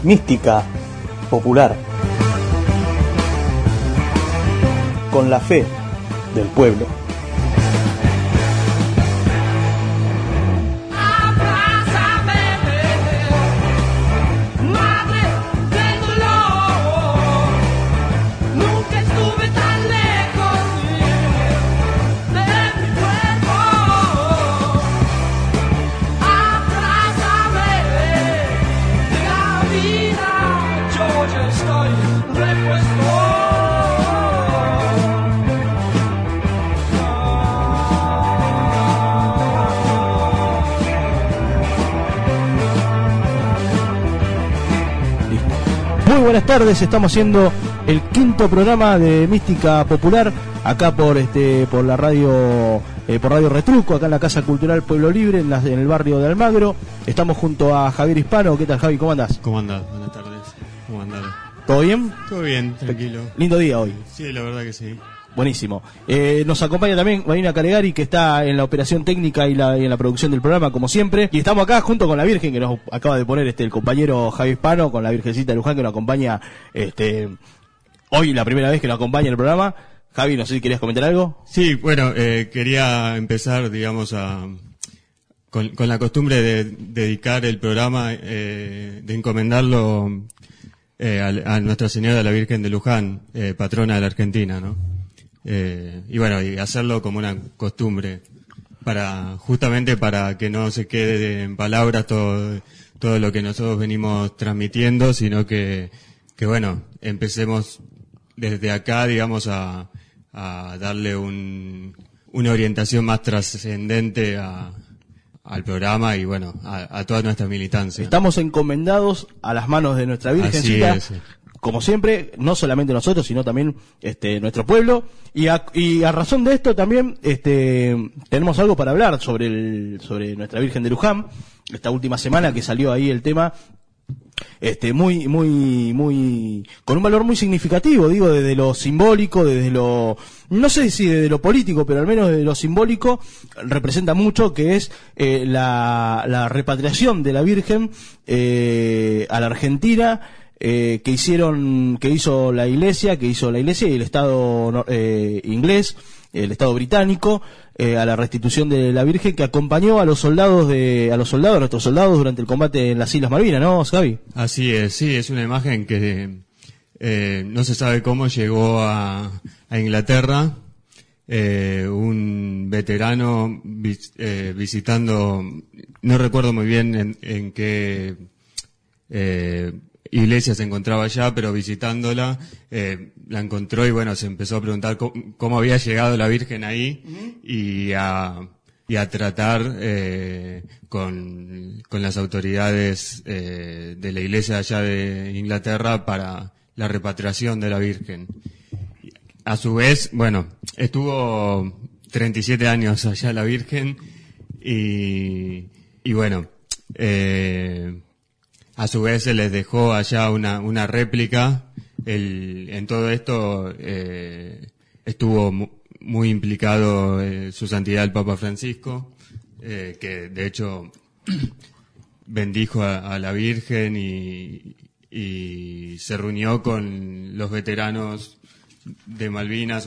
mística popular, con la fe del pueblo. Muy buenas tardes, estamos haciendo el quinto programa de Mística Popular acá por la radio, por Radio Retruco, acá en la Casa Cultural Pueblo Libre, en el barrio de Almagro. Estamos junto a Javier Hispano. ¿Qué tal, Javi? ¿Cómo andás? ¿Cómo andás? Buenas tardes. ¿Cómo andás? ¿Todo bien? Todo bien, tranquilo. Lindo día hoy. Sí, la verdad que sí. Buenísimo. Nos acompaña también Marina Calegari, que está en la operación técnica y en la producción del programa, como siempre. Y estamos acá junto con la Virgen, que nos acaba de poner el compañero Javi Hispano, con la Virgencita de Luján, que nos acompaña hoy, la primera vez que nos acompaña en el programa. Javi, no sé si querías comentar algo. Sí, bueno, quería empezar, digamos, con la costumbre de dedicar el programa, de encomendarlo a Nuestra Señora de la Virgen de Luján, patrona de la Argentina, ¿no? Y bueno, y hacerlo como una costumbre, justamente para que no se quede en palabras todo lo que nosotros venimos transmitiendo, sino que bueno, empecemos desde acá, digamos, a darle una orientación más trascendente al programa y bueno, a toda nuestra militancia. Estamos encomendados a las manos de nuestra Virgencita, como siempre, no solamente nosotros, sino también nuestro pueblo, y a razón de esto también tenemos algo para hablar sobre nuestra Virgen de Luján. Esta última semana que salió ahí el tema, muy con un valor muy significativo, digo, desde lo simbólico, no sé si desde lo político, pero al menos desde lo simbólico representa mucho, que es la repatriación de la Virgen a la Argentina, que hizo la Iglesia y el Estado inglés, el Estado británico, a la restitución de la Virgen, que acompañó a nuestros soldados durante el combate en las Islas Malvinas, ¿no, Javi? Así es, sí, es una imagen que no se sabe cómo llegó a Inglaterra, un veterano visitando, no recuerdo muy bien en qué iglesia se encontraba allá, pero visitándola, la encontró y bueno, se empezó a preguntar cómo había llegado la Virgen ahí y a tratar con las autoridades de la iglesia allá de Inglaterra para la repatriación de la Virgen. A su vez, bueno, estuvo 37 años allá la Virgen y bueno, a su vez se les dejó allá una réplica. En todo esto estuvo muy implicado su santidad el Papa Francisco, que de hecho bendijo a la Virgen y se reunió con los veteranos de Malvinas,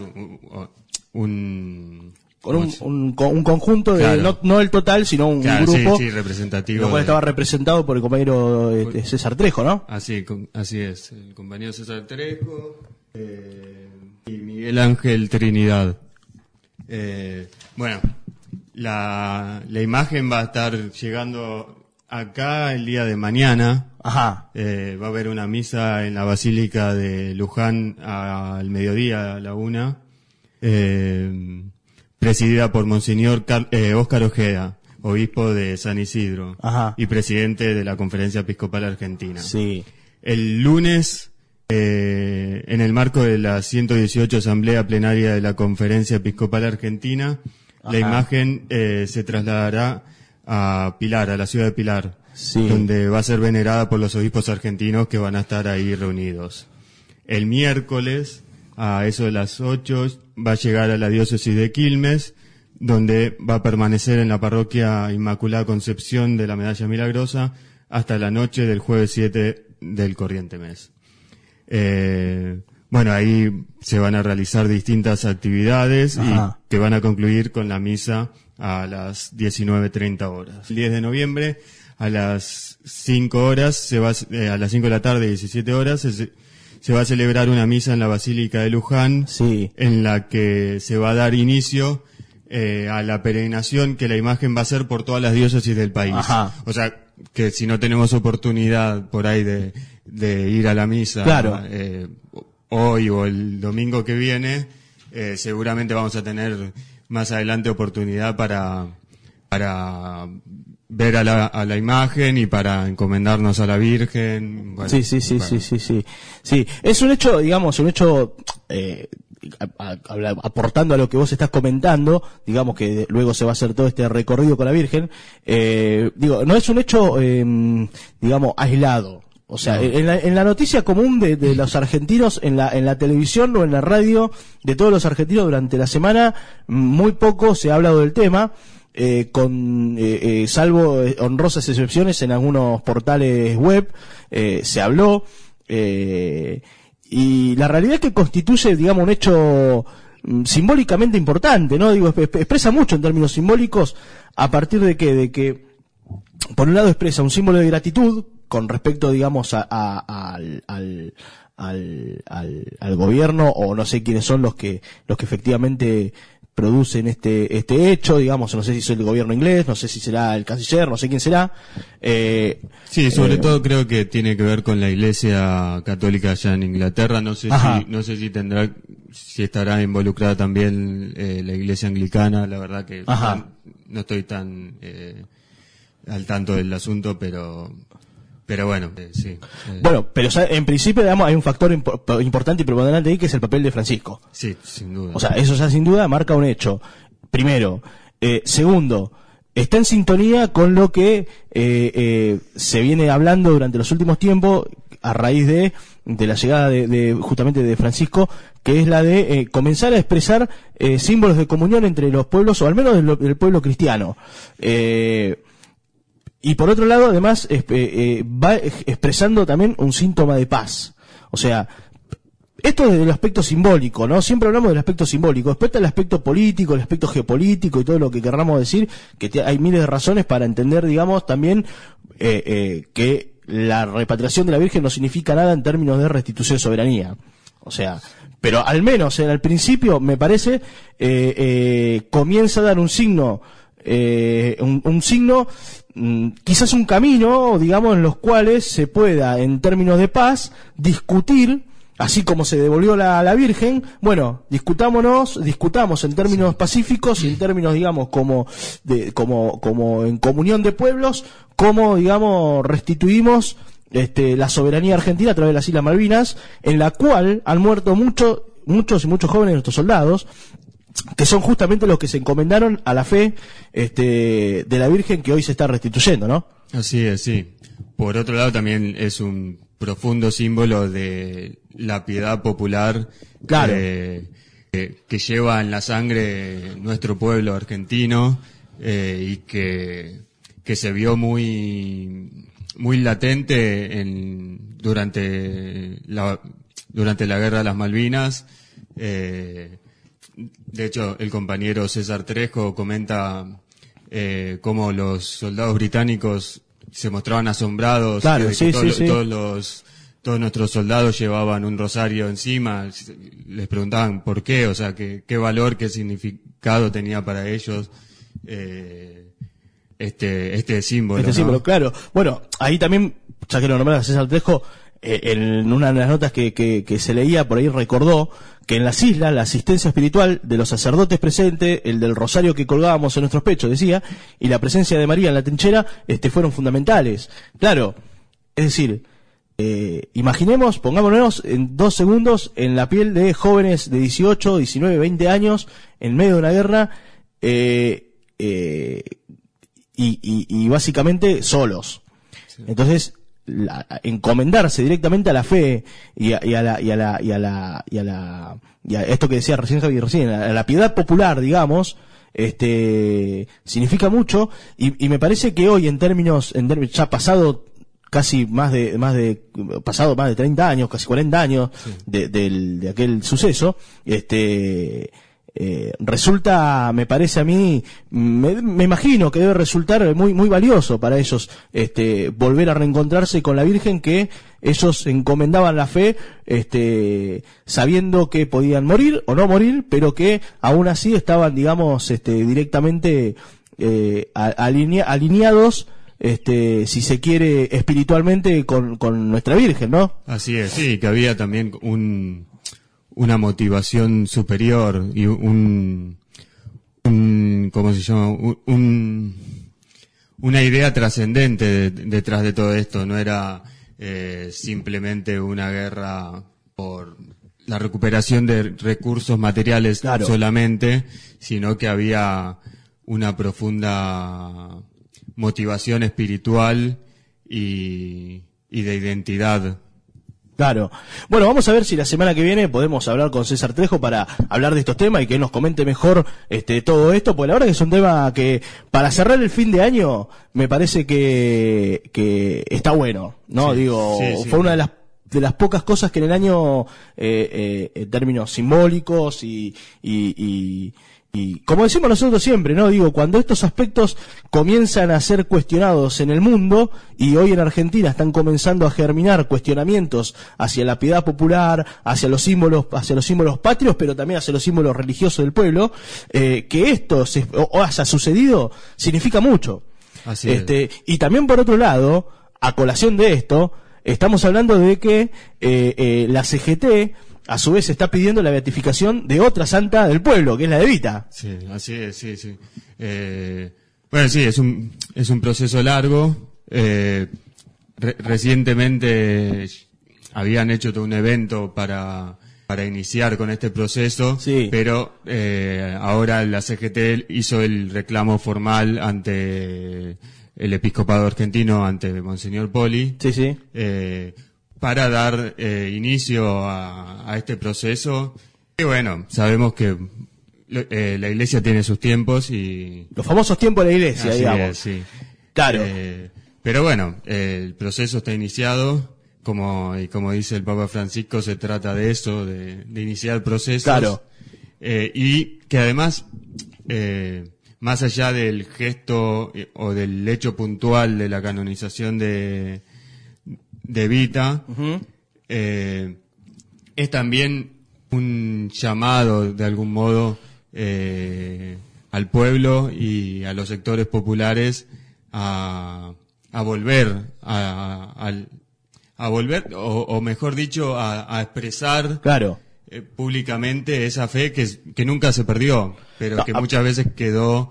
un conjunto de, claro, no el total, sino un grupo, sí, representativo, lo cual estaba representado por el compañero César Trejo, ¿no? Así es, el compañero César Trejo y Miguel Ángel Trinidad. Bueno, la imagen va a estar llegando acá el día de mañana. Ajá. Va a haber una misa en la Basílica de Luján al mediodía, a la 1. Presidida por Monseñor Óscar Ojeda, obispo de San Isidro. Ajá. Y presidente de la Conferencia Episcopal Argentina. Sí. El lunes, en el marco de la 118 Asamblea Plenaria de la Conferencia Episcopal Argentina, ajá, la imagen se trasladará a Pilar, a la ciudad de Pilar, sí, donde va a ser venerada por los obispos argentinos que van a estar ahí reunidos. El miércoles, a eso de las 8, va a llegar a la diócesis de Quilmes, donde va a permanecer en la parroquia Inmaculada Concepción de la Medalla Milagrosa hasta la noche del jueves 7 del corriente mes. Bueno, ahí se van a realizar distintas actividades y que van a concluir con la misa a las 19:30 horas. El 10 de noviembre a las 5 horas, a las 5 de la tarde, 17 horas, se va a celebrar una misa en la Basílica de Luján, en la que se va a dar inicio a la peregrinación que la imagen va a hacer por todas las diócesis del país. O sea, que si no tenemos oportunidad por ahí de ir a la misa, hoy o el domingo que viene, seguramente vamos a tener más adelante oportunidad para ver a la imagen y para encomendarnos a la Virgen. Bueno, sí. Es un hecho, digamos, aportando a lo que vos estás comentando, digamos que luego se va a hacer todo este recorrido con la Virgen, no es un hecho, digamos, aislado. O sea, en la noticia común de los argentinos, en la televisión o en la radio de todos los argentinos durante la semana, muy poco se ha hablado del tema, salvo honrosas excepciones en algunos portales web, se habló, y la realidad es que constituye, digamos, un hecho simbólicamente importante, ¿no? Digo, expresa mucho en términos simbólicos a partir de que por un lado expresa un símbolo de gratitud con respecto, digamos, al gobierno, o no sé quiénes son los que efectivamente producen este hecho, digamos, no sé si es el gobierno inglés, no sé si será el canciller, no sé quién será. Sí, sobre todo creo que tiene que ver con la Iglesia Católica allá en Inglaterra. No sé si estará involucrada también la Iglesia Anglicana. La verdad que no estoy tan al tanto del asunto, pero bueno, sí. Bueno, pero en principio, digamos, hay un factor importante y preponderante ahí, que es el papel de Francisco. Sí, sin duda. O sea, eso ya sin duda marca un hecho. Primero. Segundo, está en sintonía con lo que se viene hablando durante los últimos tiempos a raíz de la llegada justamente de Francisco, que es la de comenzar a expresar símbolos de comunión entre los pueblos, o al menos del pueblo cristiano. Y por otro lado, además, va expresando también un síntoma de paz. O sea, esto desde el aspecto simbólico, ¿no? Siempre hablamos del aspecto simbólico. Después está el aspecto político, el aspecto geopolítico y todo lo que querramos decir, que hay miles de razones para entender, digamos, también que la repatriación de la Virgen no significa nada en términos de restitución de soberanía. O sea, pero al menos al principio, me parece, comienza a dar un signo, quizás un camino, digamos, en los cuales se pueda, en términos de paz, discutir, así como se devolvió la Virgen. Bueno, discutamos en términos pacíficos y en términos, digamos, como en comunión de pueblos, cómo, digamos, restituimos la soberanía argentina a través de las Islas Malvinas, en la cual han muerto muchos y muchos jóvenes de nuestros soldados, que son justamente los que se encomendaron a la fe de la Virgen, que hoy se está restituyendo, ¿no? Así es, sí. Por otro lado, también es un profundo símbolo de la piedad popular, claro, que lleva en la sangre nuestro pueblo argentino, y que se vio muy latente durante la Guerra de las Malvinas. De hecho, el compañero César Trejo comenta cómo los soldados británicos se mostraban asombrados. Claro, Todos nuestros soldados llevaban un rosario encima. Les preguntaban por qué, o sea, qué valor, qué significado tenía para ellos este símbolo. Este símbolo, claro. Bueno, ahí también, ya que lo nombraba César Trejo, en una de las notas que se leía por ahí, recordó que en las islas la asistencia espiritual de los sacerdotes presentes, el del rosario que colgábamos en nuestros pechos, decía, y la presencia de María en la trinchera, fueron fundamentales. Claro, es decir, imaginemos, pongámonos en 2 segundos en la piel de jóvenes de 18, 19, 20 años, en medio de una guerra, y básicamente solos. Sí. Entonces, encomendarse directamente a la fe y a esto que decía recién Javi, a la piedad popular, digamos, significa mucho, y me parece que hoy en términos ya pasado casi pasado más de 30 años, casi 40 años de aquel suceso, resulta, me parece a mí, me imagino que debe resultar muy, muy valioso para ellos, volver a reencontrarse con la Virgen, que ellos encomendaban la fe, sabiendo que podían morir o no morir, pero que aún así estaban, digamos, directamente, alineados, si se quiere, espiritualmente con nuestra Virgen, ¿no? Así es, sí, que había también una motivación superior y ¿cómo se llama? Una idea trascendente detrás de todo esto. No era simplemente una guerra por la recuperación de recursos materiales solamente, sino que había una profunda motivación espiritual y de identidad. Claro. Bueno, vamos a ver si la semana que viene podemos hablar con César Trejo para hablar de estos temas y que él nos comente mejor todo esto, porque la verdad que es un tema que para cerrar el fin de año me parece que está bueno, ¿no? Sí, fue una de las pocas cosas que en el año, en términos simbólicos y como decimos nosotros siempre, ¿no? Cuando estos aspectos comienzan a ser cuestionados en el mundo, y hoy en Argentina están comenzando a germinar cuestionamientos hacia la piedad popular, hacia los símbolos patrios, pero también hacia los símbolos religiosos del pueblo, que esto haya sucedido significa mucho. Así es. Y también por otro lado, a colación de esto, estamos hablando de que la CGT a su vez está pidiendo la beatificación de otra santa del pueblo, que es la de Evita. Sí, así es, sí. Bueno, sí, es un proceso largo. Recientemente habían hecho todo un evento para iniciar con este proceso, sí. Pero ahora la CGT hizo el reclamo formal ante el episcopado argentino, ante Monseñor Poli. Sí. Para dar inicio a este proceso. Y bueno, sabemos que la Iglesia tiene sus tiempos y... Los famosos tiempos de la Iglesia, así digamos. Es, sí. Claro. Pero bueno, el proceso está iniciado, como dice el Papa Francisco, se trata de eso, de iniciar procesos. Claro. Y que además, más allá del gesto o del hecho puntual de la canonización de Evita, es también un llamado de algún modo al pueblo y a los sectores populares a volver a volver, o mejor dicho, a expresar públicamente esa fe que nunca se perdió, pero que muchas veces quedó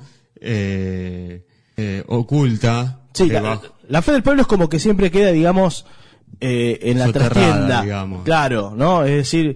oculta. Sí, la fe del pueblo es como que siempre queda, digamos, en la trastienda, digamos. Claro, ¿no? Es decir,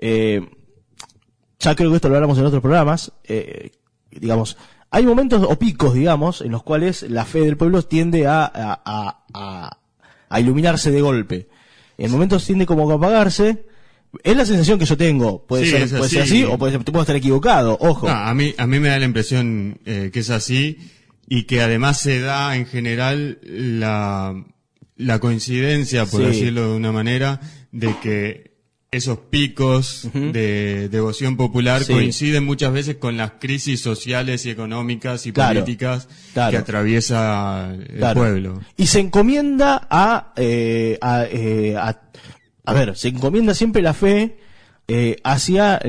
ya creo que esto lo hablamos en otros programas, digamos, hay momentos o picos, digamos, en los cuales la fe del pueblo tiende a iluminarse de golpe. En momentos tiende como a apagarse. Es la sensación que yo tengo. Puede ser así o puedo estar equivocado, ojo. No, a mí me da la impresión que es así, y que además se da en general la coincidencia, por decirlo de una manera, de que esos picos de devoción popular coinciden muchas veces con las crisis sociales y económicas y políticas que atraviesa el pueblo. Y se encomienda se encomienda siempre la fe hacia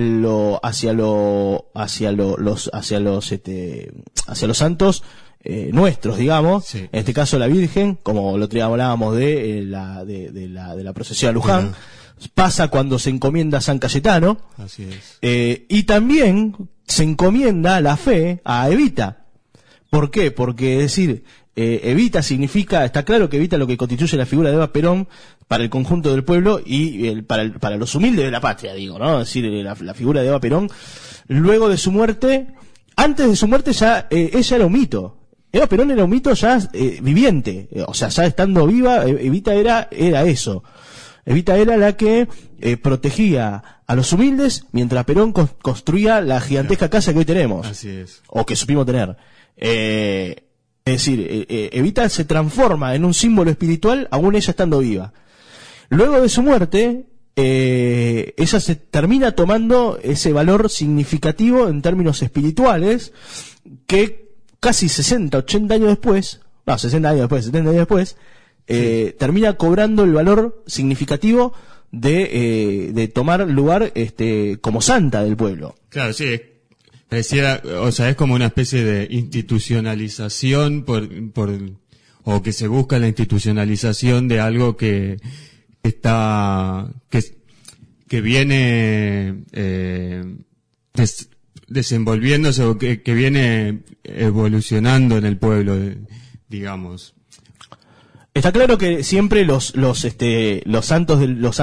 los santos nuestros, digamos, sí. En este caso la Virgen, como el otro día hablábamos de la procesión a Luján, pasa cuando se encomienda a San Cayetano. Así es. Y también se encomienda la fe a Evita. ¿Por qué? Porque, es decir, Evita significa, está claro que Evita es lo que constituye la figura de Eva Perón para el conjunto del pueblo y para los humildes de la patria, digo, ¿no? Es decir, la figura de Eva Perón, luego de su muerte, antes de su muerte ya ella era un mito. Eva Perón era un mito ya viviente, o sea, ya estando viva, Evita era eso. Evita era la que protegía a los humildes mientras Perón construía la gigantesca casa que hoy tenemos. Así es. O que supimos tener. Es decir, Evita se transforma en un símbolo espiritual aún ella estando viva. Luego de su muerte, ella se termina tomando ese valor significativo en términos espirituales que casi 60, 80 años después, no, 60 años después, 70 años después, termina cobrando el valor significativo de tomar lugar como santa del pueblo. Claro, sí, pareciera, o sea, es como una especie de institucionalización o que se busca la institucionalización de algo que viene desenvolviéndose o que viene evolucionando en el pueblo, digamos. Está claro que siempre los santos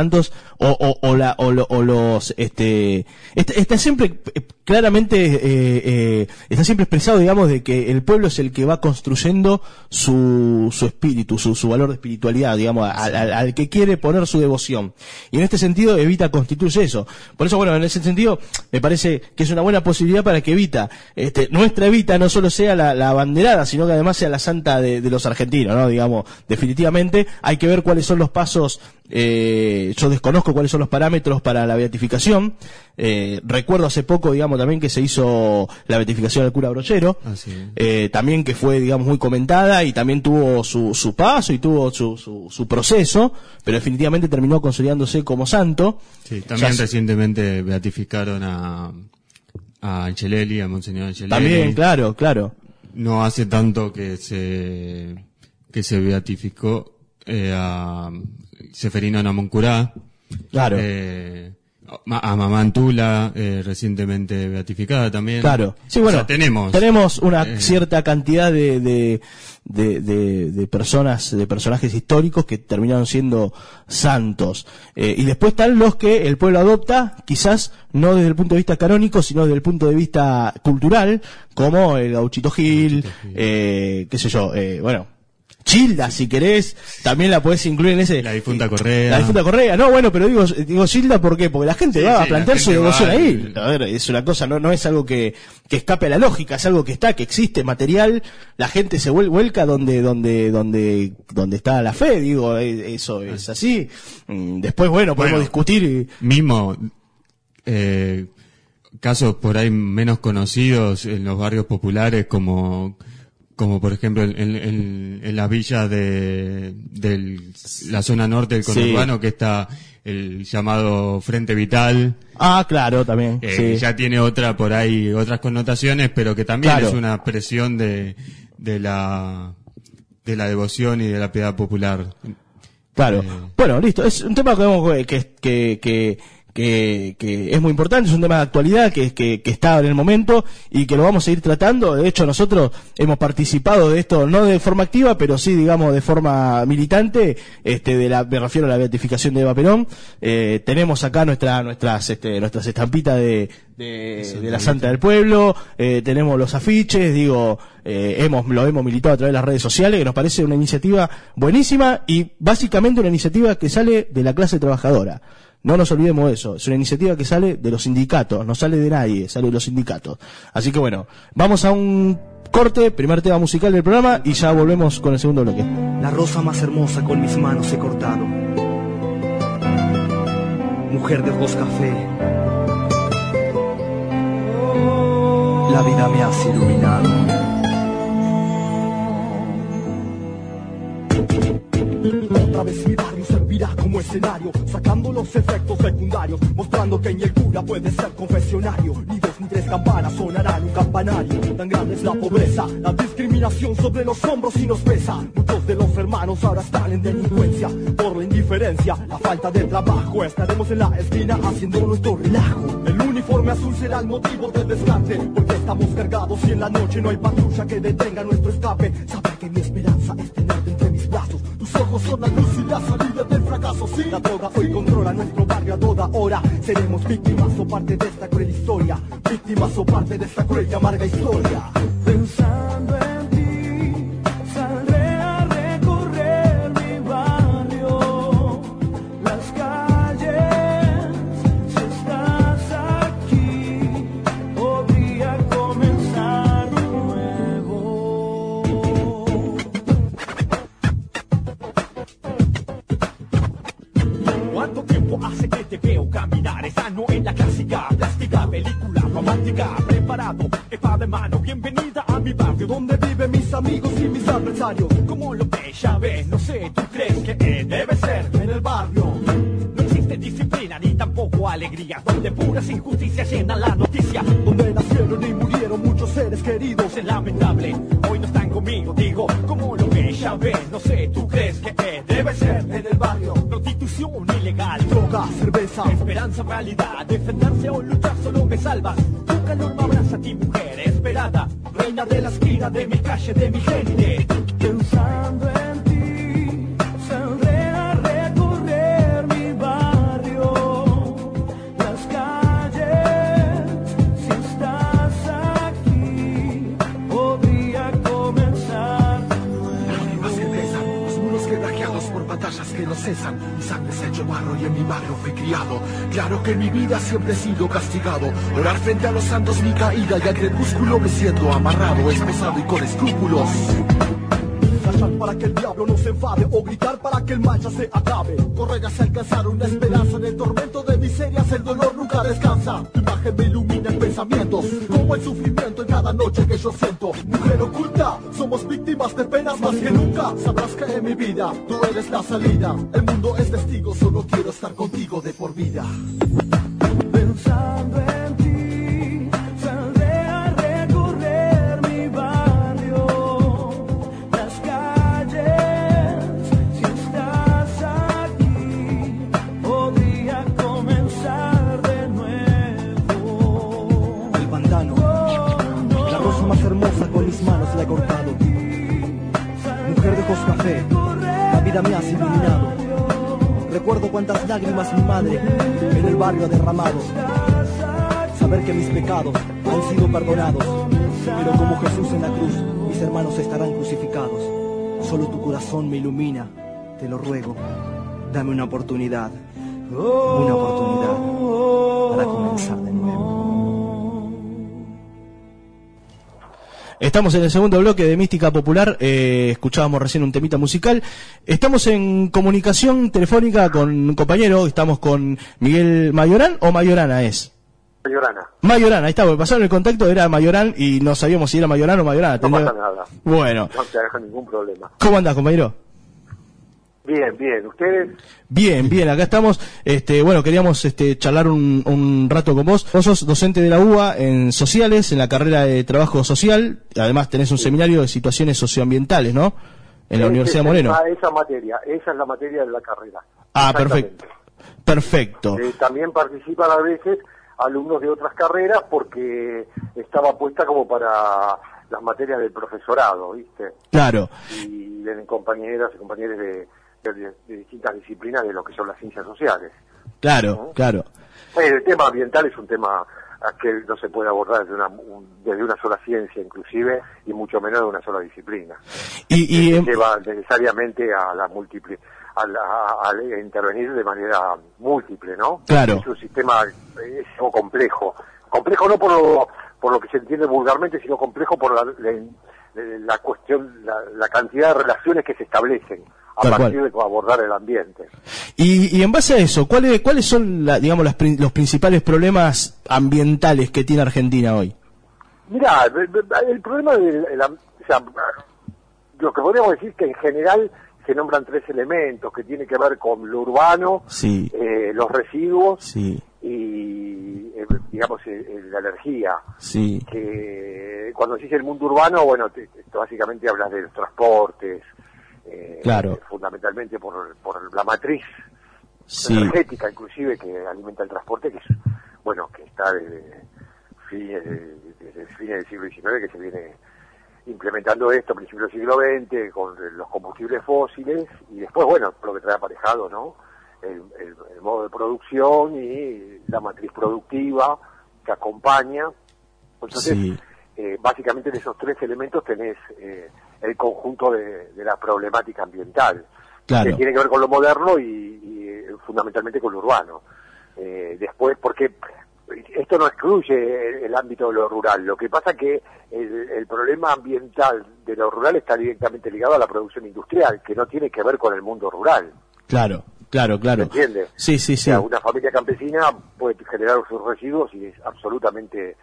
está siempre claramente está siempre expresado, digamos, de que el pueblo es el que va construyendo su espíritu, su valor de espiritualidad, digamos, al que quiere poner su devoción. Y en este sentido Evita constituye eso. Por eso, bueno, en ese sentido me parece que es una buena posibilidad para que Evita, nuestra Evita, no solo sea la abanderada, sino que además sea la santa de los argentinos, ¿no? Digamos, definitivamente hay que ver cuáles son los pasos. Yo desconozco cuáles son los parámetros para la beatificación. Recuerdo hace poco, digamos, también que se hizo la beatificación del cura Brochero, también que fue, digamos, muy comentada y también tuvo su paso y tuvo su proceso, pero definitivamente terminó consolidándose como santo. Sí, también recientemente beatificaron a Angelelli, a Monseñor Angelelli. También, claro. No hace tanto que se beatificó a Seferino Namoncurá, claro, a Mamá Antula, recientemente beatificada también. Claro, sí, bueno, o sea, tenemos una cierta cantidad de personas, de personajes históricos que terminaron siendo santos. Y después están los que el pueblo adopta, quizás no desde el punto de vista canónico, sino desde el punto de vista cultural, como el Gauchito Gil, qué sé yo, bueno, Childa, si querés, también la podés incluir en ese. La difunta Correa. La difunta Correa, no, bueno, pero digo Childa, ¿por qué? Porque la gente va a plantear su devoción ahí. A ver, es una cosa, no es algo que escape a la lógica, es algo que existe, material, la gente se vuelca donde está la fe, digo, eso es así. Después, bueno, podemos discutir. Mismo, casos por ahí menos conocidos en los barrios populares como por ejemplo en las villas de la zona norte del conurbano, que está el llamado Frente Vital. Ah, claro, también. Ya tiene otras connotaciones, pero que también es una expresión de la devoción y de la piedad popular. Claro. Bueno, listo. Es un tema que es muy importante, es un tema de actualidad que está en el momento y que lo vamos a ir tratando. De hecho, nosotros hemos participado de esto, no de forma activa, pero sí, digamos, de forma militante, me refiero a la beatificación de Eva Perón. Tenemos acá nuestras estampitas de la Santa del Pueblo, tenemos los afiches, lo hemos militado a través de las redes sociales, que nos parece una iniciativa buenísima y básicamente una iniciativa que sale de la clase trabajadora. No nos olvidemos de eso, es una iniciativa que sale de los sindicatos, no sale de nadie, sale de los sindicatos. Así que bueno, vamos a un corte, primer tema musical del programa y ya volvemos con el segundo bloque. La rosa más hermosa con mis manos he cortado, mujer de ojos café, la vida me has iluminado. Otra vez mi barrio servirá como escenario, sacando los efectos secundarios, mostrando que en el cura puede ser confesionario. Ni 2 ni 3 campanas sonarán un campanario. Tan grande es la pobreza, la discriminación sobre los hombros y nos pesa. Muchos de los hermanos ahora están en delincuencia por la indiferencia, la falta de trabajo. Estaremos en la esquina haciendo nuestro relajo. El uniforme azul será el motivo del descarte, porque estamos cargados y en la noche no hay patrulla que detenga nuestro escape. Saber que mi esperanza es tenerte entre mis brazos. Tus ojos son la luz y la salida del fracaso. Sí, la droga hoy controla nuestro barrio a toda hora. Seremos víctimas o parte de esta cruel historia, víctimas o parte de esta cruel y amarga historia. Pensando en ti, saldré a recorrer mi barrio, las calles. Si estás aquí, podría comenzar de nuevo. hace que te veo caminar. Sano en la clásica, plástica, película romántica. Preparado, espada de mano, bienvenida a mi barrio, donde viven mis amigos y mis adversarios. Como lo que ya ves, no sé, ¿tú crees que debe ser en el barrio? No existe disciplina ni tampoco alegría, donde puras injusticias llenan la noticia, donde nacieron y murieron muchos seres queridos. Es lamentable, hoy no están conmigo, digo, como lo que ya ves, no sé, ¿tú crees que debe ser en el barrio? Prostitución ilegal, droga, cerveza, esperanza, realidad, defenderse o luchar solo me salvas. Tu calor me abraza a ti, mujer esperada, reina de la esquina de mi calle, de mi gente. Pensando en ti, saldré a recorrer mi barrio, las calles. Si estás aquí, podría comenzar de nuevo. Lágrimas que pesan, los muros quebrajeados por batallas que no cesan. Mi sangre se ha hecho barro y en mi barrio fui criado. Claro que en mi vida siempre he sido castigado. Orar frente a los santos mi caída y al crepúsculo me siento amarrado, esposado y con escrúpulos. Callar para que el diablo no se enfade o gritar para que el mal ya se acabe. Correr hacia alcanzar una esperanza en el tormento de miserias, el dolor nunca descansa. Tu imagen me ilumina en pensamientos, como el sufrimiento en cada noche que yo siento. Mujer oculta, somos víctimas de penas más que nunca. Sabrás que en mi vida tú eres la salida. El mundo es testigo, solo quiero estar contigo de por vida. Pensando en ti, saldré a recorrer mi barrio, las calles. Si estás aquí, podría comenzar de nuevo. El pantano, la rosa más hermosa con mis manos la he cortado. Mujer de ojos café, la vida me has iluminado. Recuerdo cuántas lágrimas mi madre en el barrio ha derramado. Saber que mis pecados han sido perdonados, pero como Jesús en la cruz, mis hermanos estarán crucificados. Solo tu corazón me ilumina, te lo ruego, dame una oportunidad para comenzar de nuevo. Estamos en el segundo bloque de Mística Popular, escuchábamos recién un temita musical. Estamos en comunicación telefónica con un compañero, estamos con Miguel Mayorán, ¿o Mayorana es? Mayorana. Mayorana, ahí está, porque pasaron el contacto, era Mayorán y no sabíamos si era Mayorán o Mayorana. No pasa nada. Bueno. No te deja ningún problema. ¿Cómo andás, compañero? Bien, bien. ¿Ustedes? Bien, bien, acá estamos. Bueno, queríamos charlar un rato con vos. Vos sos docente de la UBA en sociales, en la carrera de trabajo social. Además tenés un seminario de situaciones socioambientales, ¿no? En la Universidad de Moreno. Esa es la materia de la carrera. Ah, perfecto. Perfecto. También participan a veces alumnos de otras carreras porque estaba puesta como para las materias del profesorado, ¿viste? Claro. Y vienen compañeras y compañeros de distintas disciplinas de lo que son las ciencias sociales. Claro, ¿no? claro. El tema ambiental es un tema que no se puede abordar desde una sola ciencia inclusive, y mucho menos de una sola disciplina. Y lleva necesariamente a la múltiple, a intervenir de manera múltiple, ¿no? Claro. Es un sistema es algo complejo. Complejo no por lo que se entiende vulgarmente, sino complejo por la cuestión, la cantidad de relaciones que se establecen a partir de abordar el ambiente. Y en base a eso, ¿cuáles son los principales problemas ambientales que tiene Argentina hoy? Mirá, el problema lo que podríamos decir que en general se nombran tres elementos que tienen que ver con lo urbano, sí, los residuos, sí, y la energía. Sí. Que cuando se dice el mundo urbano, bueno, básicamente hablas de los transportes, claro, fundamentalmente por la matriz energética inclusive que alimenta el transporte, que es que está desde fines del siglo XIX que se viene implementando esto a principios del siglo XX con los combustibles fósiles, y después lo que trae aparejado, ¿no? El modo de producción y la matriz productiva que acompaña. Entonces, sí, básicamente en esos tres elementos tenés el conjunto de la problemática ambiental, claro, que tiene que ver con lo moderno y fundamentalmente con lo urbano. Después, porque esto no excluye el ámbito de lo rural, lo que pasa que el problema ambiental de lo rural está directamente ligado a la producción industrial, que no tiene que ver con el mundo rural. Claro. Claro. ¿Se entiende? Sí. O sea, una familia campesina puede generar sus residuos y es absolutamente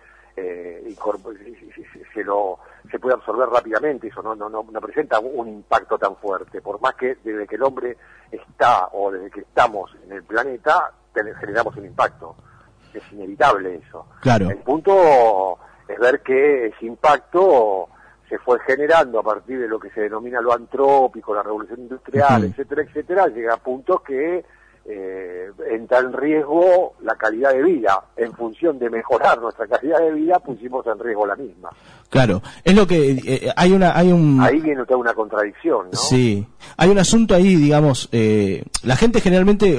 se puede absorber rápidamente, eso no presenta un impacto tan fuerte, por más que desde que el hombre está o desde que estamos en el planeta generamos un impacto, es inevitable eso. Claro. El punto es ver que ese impacto se fue generando a partir de lo que se denomina lo antrópico, la revolución industrial, etcétera, llega a puntos que entra en riesgo la calidad de vida. En función de mejorar nuestra calidad de vida, pusimos en riesgo la misma. Claro, es lo que ahí viene toda una contradicción, ¿no? Sí, hay un asunto ahí, digamos, la gente generalmente,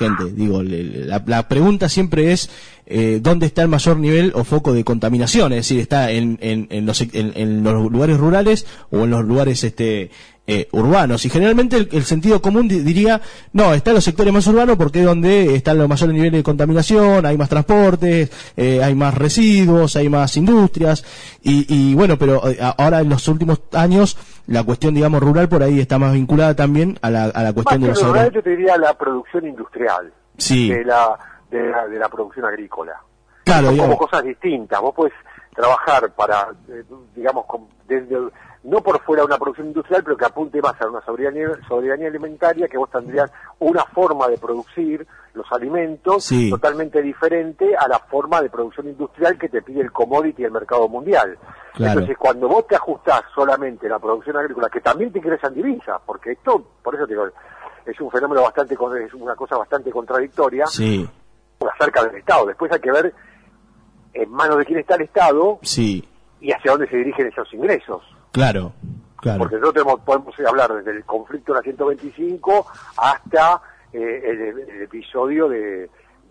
la pregunta siempre es ¿dónde está el mayor nivel o foco de contaminación? Es decir, ¿está en los lugares rurales o en los lugares urbanos? Y generalmente el sentido común diría, no, está en los sectores más urbanos porque es donde están los mayores niveles de contaminación, hay más transportes, hay más residuos, hay más industrias, y bueno, pero ahora en los últimos años la cuestión, digamos, rural por ahí está más vinculada también a la cuestión de los rural, yo te diría la producción industrial, sí, de la producción agrícola. Claro, son como cosas distintas. Vos podés trabajar para, digamos, no por fuera de una producción industrial, pero que apunte más a una soberanía alimentaria, que vos tendrías una forma de producir los alimentos totalmente diferente a la forma de producción industrial que te pide el commodity del mercado mundial. Claro. Entonces, cuando vos te ajustás solamente a la producción agrícola, que también te ingresan divisas, porque esto, por eso te digo, es un fenómeno es una cosa bastante contradictoria, acerca del Estado. Después hay que ver en manos de quién está el Estado y hacia dónde se dirigen esos ingresos. Claro. Porque nosotros podemos hablar desde el conflicto de la 125 hasta el episodio del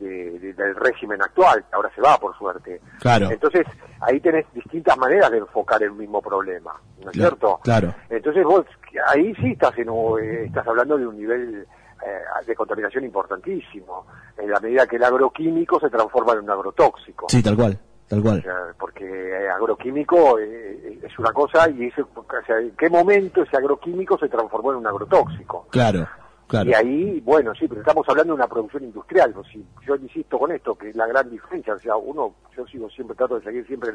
régimen actual, que ahora se va, por suerte. Claro. Entonces, ahí tenés distintas maneras de enfocar el mismo problema, ¿no es cierto? Claro. Entonces vos, ahí sí estás hablando de un nivel de contaminación importantísimo, en la medida que el agroquímico se transforma en un agrotóxico. Sí, tal cual. O sea, porque agroquímico es una cosa y ¿en qué momento ese agroquímico se transformó en un agrotóxico? Claro. Y ahí, bueno, sí, pero estamos hablando de una producción industrial. ¿No? Si yo insisto con esto, que es la gran diferencia. O sea, yo trato de seguir siempre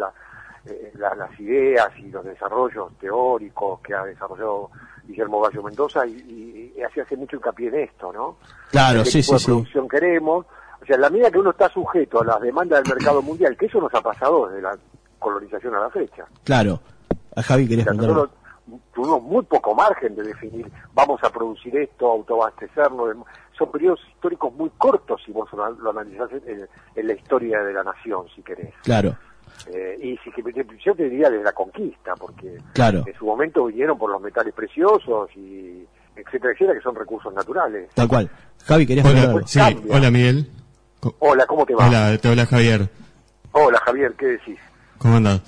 las ideas y los desarrollos teóricos que ha desarrollado Guillermo Gallo Mendoza y así hace mucho hincapié en esto, ¿no? Claro, ¿Qué tipo de producción queremos? O sea, en la medida que uno está sujeto a las demandas del mercado mundial, que eso nos ha pasado desde la colonización a la fecha. Claro. A Javi querías contar. Nosotros tuvimos muy poco margen de definir, vamos a producir esto, autoabastecernos. Son periodos históricos muy cortos si vos lo analizás en la historia de la nación, si querés. Claro. Y yo te diría desde la conquista, porque en su momento vinieron por los metales preciosos y etcétera, que son recursos naturales. Tal cual. Javi, querías contar algo. Sí, hola Miguel. Hola, ¿cómo te va? Hola, te habla Javier. Hola Javier, ¿qué decís? ¿Cómo andás?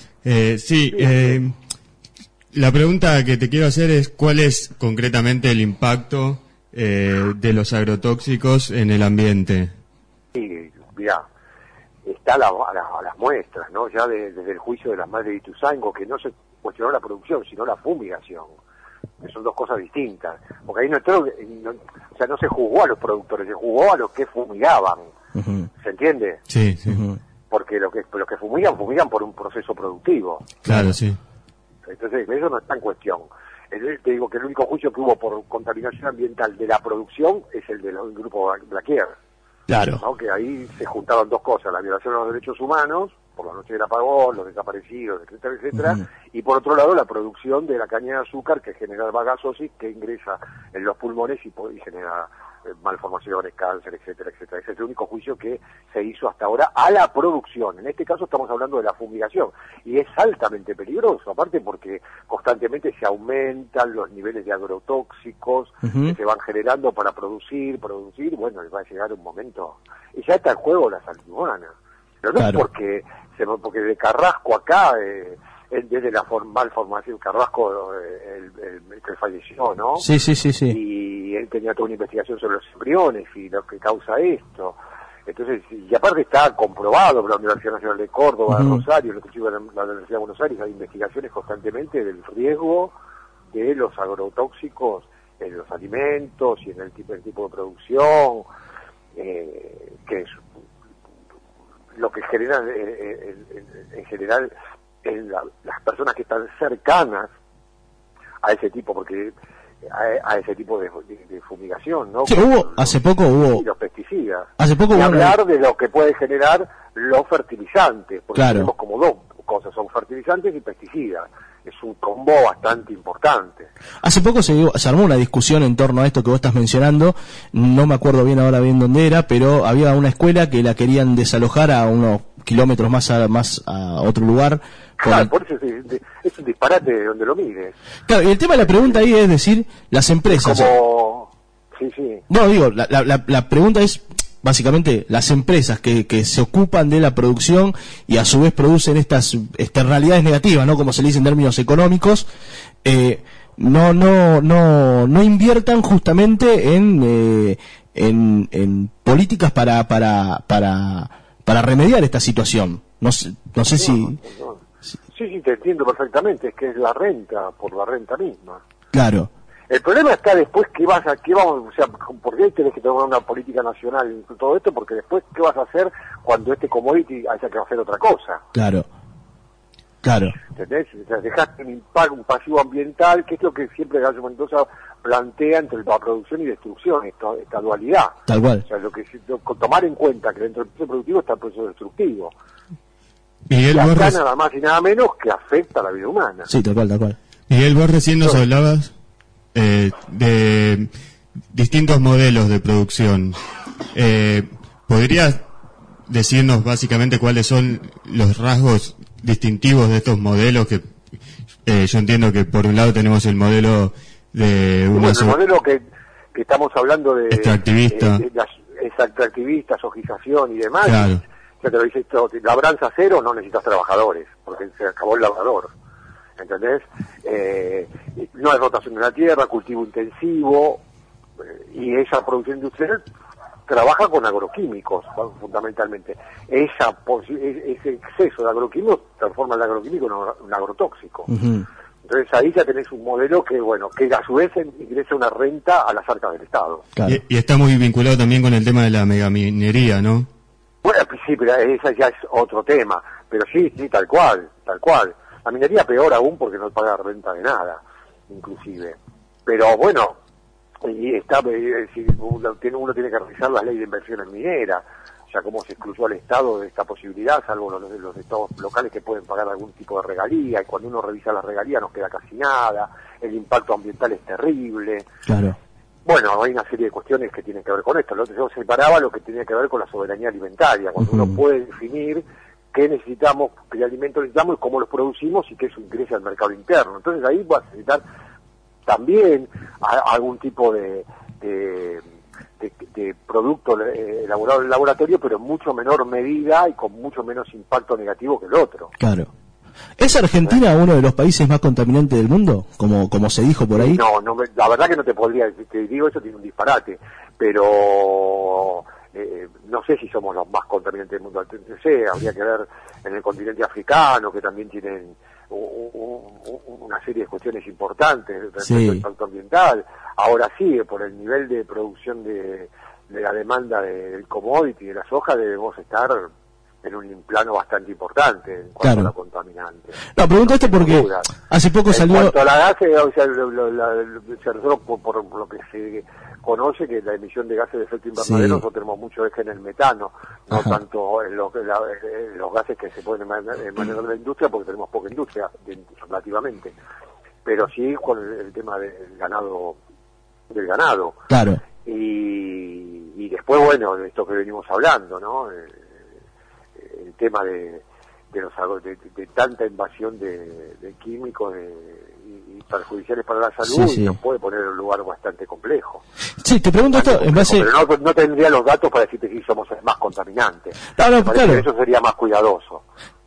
La pregunta que te quiero hacer es ¿cuál es concretamente el impacto de los agrotóxicos en el ambiente? Sí, mirá, está las muestras, ¿no? Ya desde el juicio de las madres de Ituzaingó, que no se cuestionó la producción, sino la fumigación, que son dos cosas distintas. Porque ahí no se juzgó a los productores, se juzgó a los que fumigaban. ¿Se entiende? Sí. Porque los que fumigan por un proceso productivo. Claro, sí. Entonces, eso no está en cuestión. Te digo que el único juicio que hubo por contaminación ambiental de la producción es el del grupo Blaquier. Claro. ¿No? Que ahí se juntaron dos cosas, la violación a los derechos humanos, por la noche del apagón, los desaparecidos, etcétera, y por otro lado la producción de la caña de azúcar que genera gasosis que ingresa en los pulmones y genera malformaciones, cáncer, etcétera. Ese es el único juicio que se hizo hasta ahora a la producción. En este caso estamos hablando de la fumigación y es altamente peligroso, aparte porque constantemente se aumentan los niveles de agrotóxicos que se van generando para producir, bueno, va a llegar un momento y ya está en juego la salud humana. Pero no es porque de Carrasco acá desde la malformación, Carrasco, el que falleció, ¿no? Sí. Y él tenía toda una investigación sobre los embriones y lo que causa esto. Entonces, y aparte está comprobado por la Universidad Nacional de Córdoba, de Rosario, inclusive la Universidad de Buenos Aires, hay investigaciones constantemente del riesgo de los agrotóxicos los alimentos y en el tipo de producción, que es lo que genera en general las personas que están cercanas a ese tipo, porque a ese tipo de fumigación, ¿no? Sí, hace poco hubo los pesticidas. Hace poco y hubo hablar de lo que puede generar los fertilizantes, porque claro, tenemos como dos cosas, son fertilizantes y pesticidas. Es un combo bastante importante. Hace poco se armó una discusión en torno a esto que vos estás mencionando, no me acuerdo bien ahora dónde era, pero había una escuela que la querían desalojar a unos kilómetros más a otro lugar. Claro, por eso es un disparate de donde lo mires. Claro, y el tema de la pregunta ahí es decir, las empresas... Sí. No, digo, la pregunta es... Básicamente, las empresas que se ocupan de la producción y a su vez producen estas externalidades negativas, ¿no? Como se le dice en términos económicos, no inviertan justamente en políticas para remediar esta situación. No sé si... Sí, te entiendo perfectamente, es que es la renta, por la renta misma. Claro. El problema está después qué vamos, o sea, ¿por qué tenés que tomar una política nacional en todo esto? Porque después, ¿qué vas a hacer cuando este commodity haya que hacer otra cosa? Claro. ¿Entendés? O sea, dejaste un pasivo ambiental, que es lo que siempre Gallo Mendoza plantea entre la producción y destrucción, esta dualidad. Tal cual. O sea, tomar en cuenta que dentro del proceso productivo está el proceso destructivo. Miguel, y acá nada más y nada menos que afecta a la vida humana. Sí, tal cual. Miguel, vos recién nos hablabas de distintos modelos de producción. ¿Podrías decirnos básicamente cuáles son los rasgos distintivos de estos modelos? Que yo entiendo que por un lado tenemos el modelo de el modelo que estamos hablando de extractivista, extractivista, sojización y demás. Claro. Ya te lo dice esto, labranza cero, no necesitas trabajadores, porque se acabó el labrador. ¿Entendés? No hay rotación de la tierra, cultivo intensivo, y esa producción industrial trabaja con agroquímicos, fundamentalmente. Ese exceso de agroquímicos transforma el agroquímico en un agrotóxico. Uh-huh. Entonces ahí ya tenés un modelo que a su vez ingresa una renta a las arcas del Estado. Claro. Y está muy vinculado también con el tema de la megaminería, ¿no? Bueno, sí, pero ese ya es otro tema. Pero sí, tal cual. La minería peor aún porque no paga renta de nada, inclusive. Pero bueno, y uno tiene que revisar las leyes de inversiones mineras, o sea, cómo se excluyó al Estado de esta posibilidad, salvo los estados locales que pueden pagar algún tipo de regalía, y cuando uno revisa las regalías no queda casi nada, el impacto ambiental es terrible. Claro. Bueno, hay una serie de cuestiones que tienen que ver con esto. Lo otro yo separaba lo que tenía que ver con la soberanía alimentaria, cuando uno puede definir qué necesitamos, qué alimentos necesitamos y cómo los producimos y que eso ingrese al mercado interno. Entonces ahí va a necesitar también algún tipo de producto elaborado en el laboratorio, pero en mucho menor medida y con mucho menos impacto negativo que el otro. Claro. ¿Es Argentina uno de los países más contaminantes del mundo, como se dijo por ahí? No, la verdad que no te podría decir, te digo eso, tiene un disparate, pero no sé si somos los más contaminantes del mundo. Habría que ver en el continente africano, que también tienen una serie de cuestiones importantes respecto al impacto ambiental. Ahora sí, por el nivel de producción de la demanda del commodity, de la soja, debemos estar en un plano bastante importante en cuanto a la contaminante. No, pregunto esto porque hace poco salió... En cuanto a la gases, o sea, se resuelve por lo que se conoce, que la emisión de gases de efecto invernadero, nosotros tenemos mucho eje en el metano, no tanto en los gases que se pueden emanar de la industria, porque tenemos poca industria relativamente, pero sí con el tema del ganado. Claro. Y después, bueno, de esto que venimos hablando, ¿no? El tema de tanta invasión de químicos y perjudiciales para la salud, nos puede poner en un lugar bastante complejo. Sí, te pregunto esto en base... Pero no tendría los datos para decirte si somos el más contaminante. Claro. Eso sería más cuidadoso.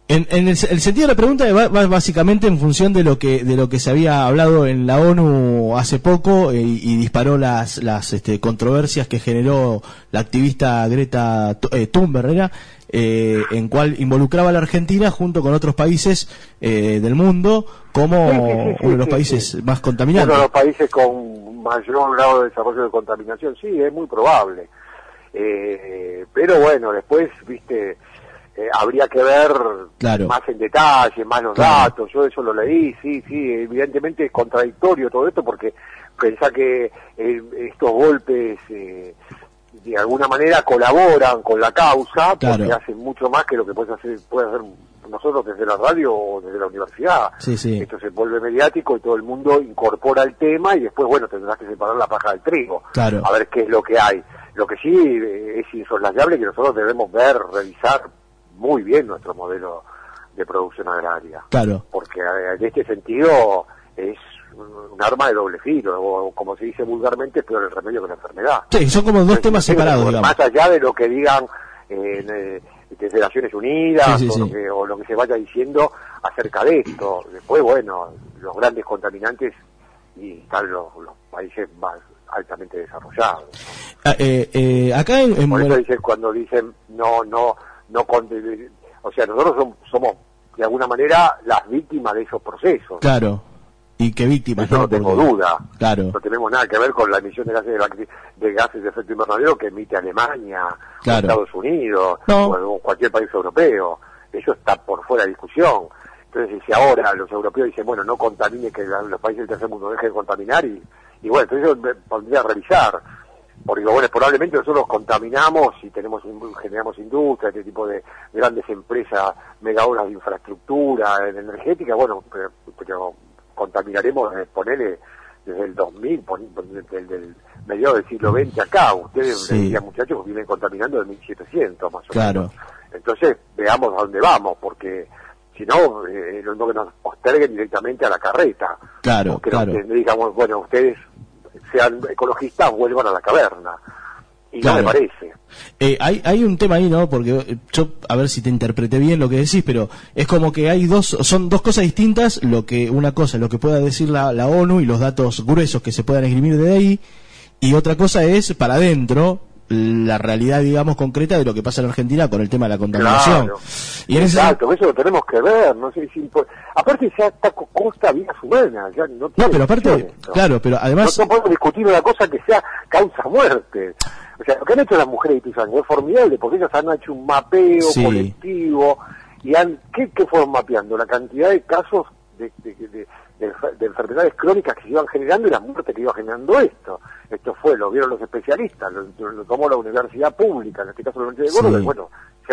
El sentido de la pregunta va básicamente en función de lo que se había hablado en la ONU hace poco y disparó las controversias que generó la activista Greta Thunberg, en cual involucraba a la Argentina junto con otros países del mundo como uno de los países más contaminantes. Uno de los países con mayor grado de desarrollo de contaminación, sí, es muy probable. Pero bueno, después, viste, habría que ver más en detalle, más los datos. Yo eso lo leí, sí, evidentemente es contradictorio todo esto, porque pensá que estos golpes de alguna manera colaboran con la causa, porque hacen mucho más que lo que puede hacer nosotros desde la radio o desde la universidad. Esto se vuelve mediático y todo el mundo incorpora el tema, y después, bueno, tendrás que separar la paja del trigo, a ver qué es lo que hay. Lo que sí es insoslayable que nosotros debemos revisar muy bien nuestro modelo de producción agraria. Porque en este sentido es un arma de doble filo, o como se dice vulgarmente, es peor el remedio que la enfermedad. Sí, son como dos temas separados, digamos. Más allá de lo que digan desde Naciones Unidas o lo que se vaya diciendo acerca de esto. Después, bueno, los grandes contaminantes y están los países más altamente desarrollados. Acá por eso dicen, cuando dicen o sea, nosotros somos de alguna manera las víctimas de esos procesos. ¿Y qué víctimas? Eso no tengo duda. No tenemos nada que ver con la emisión de gases de efecto invernadero que emite Alemania, o Estados Unidos, o cualquier país europeo. Eso está por fuera de discusión. Entonces, si ahora los europeos dicen, bueno, no contamine, que los países del tercer mundo dejen de contaminar, y bueno, entonces yo pondría a revisar. Porque bueno, probablemente nosotros contaminamos y generamos industria, este tipo de grandes empresas, megaobras de infraestructura energética, bueno, pero contaminaremos, ponele, desde el 2000, desde el mediados del siglo XX acá. Ustedes, muchachos, vienen contaminando desde 1700 más o menos. Entonces, veamos a dónde vamos, porque si no, no que nos posterguen directamente a la carreta. Que digamos, bueno, ustedes sean ecologistas, vuelvan a la caverna. Y no me parece. Hay un tema ahí, ¿no? Porque yo, a ver si te interpreté bien lo que decís, pero es como que son dos cosas distintas. Una cosa es lo que pueda decir la ONU y los datos gruesos que se puedan esgrimir de ahí, y otra cosa es para adentro la realidad, digamos, concreta de lo que pasa en Argentina con el tema de la contaminación. Y exacto, eso lo tenemos que ver, no sé si aparte ya está costa vidas humanas, ya no pero aparte, pero además no podemos discutir una cosa que sea causa-muerte. O sea, lo que han hecho las mujeres de Ipizango es formidable, porque ellas han hecho un mapeo colectivo y ¿qué fueron mapeando? La cantidad de casos de enfermedades crónicas que se iban generando y las muertes que iba generando esto. Esto lo vieron los especialistas, lo tomó la universidad pública, en este caso la Universidad de Córdoba, y bueno,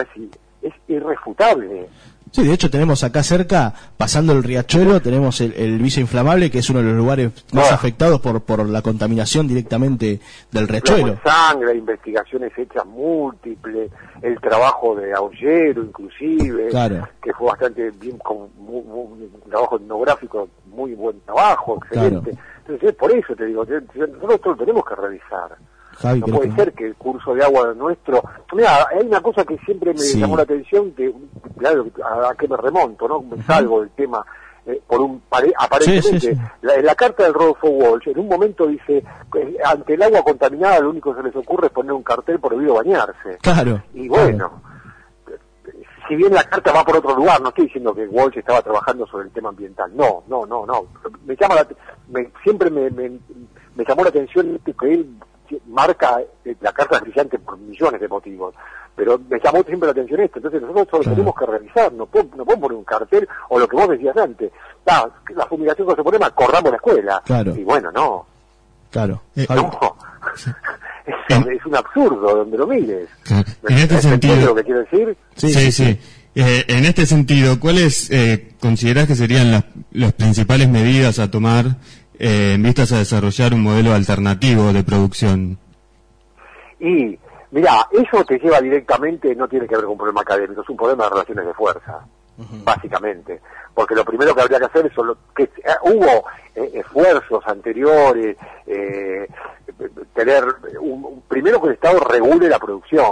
es irrefutable. Sí, de hecho tenemos acá cerca, pasando el riachuelo, tenemos el Villa Inflamable, que es uno de los lugares más afectados por la contaminación directamente del riachuelo. Sangre, investigaciones hechas múltiples, el trabajo de Aullero inclusive, que fue bastante bien, con un trabajo etnográfico, muy buen trabajo, excelente. Entonces, por eso te digo, nosotros lo tenemos que revisar. Javi, no puede ser que el curso de agua nuestro... Mira, hay una cosa que siempre me llamó la atención, que claro, a qué me remonto, ¿no? Me salgo del tema, aparentemente, en la carta del Rodolfo Walsh, en un momento dice, ante el agua contaminada lo único que se les ocurre es poner un cartel prohibido bañarse. Y bueno, si bien la carta va por otro lugar, no estoy diciendo que Walsh estaba trabajando sobre el tema ambiental, no. Siempre me llamó la atención que él marca la carta brillante por millones de motivos, pero me llamó siempre la atención esto. Entonces nosotros solo tenemos que revisar, no podemos poner un cartel, o lo que vos decías antes, la fumigación con ese problema, corramos la escuela, y bueno, no. Es un absurdo donde lo mires. En este sentido, lo que quiero decir? Sí. En este sentido, ¿cuáles considerás que serían las principales medidas a tomar en vistas a desarrollar un modelo alternativo de producción? Y, mira, eso te lleva directamente, no tiene que ver con un problema académico, es un problema de relaciones de fuerza, básicamente. Porque lo primero que habría que hacer es que hubo esfuerzos anteriores, tener primero que el Estado regule la producción.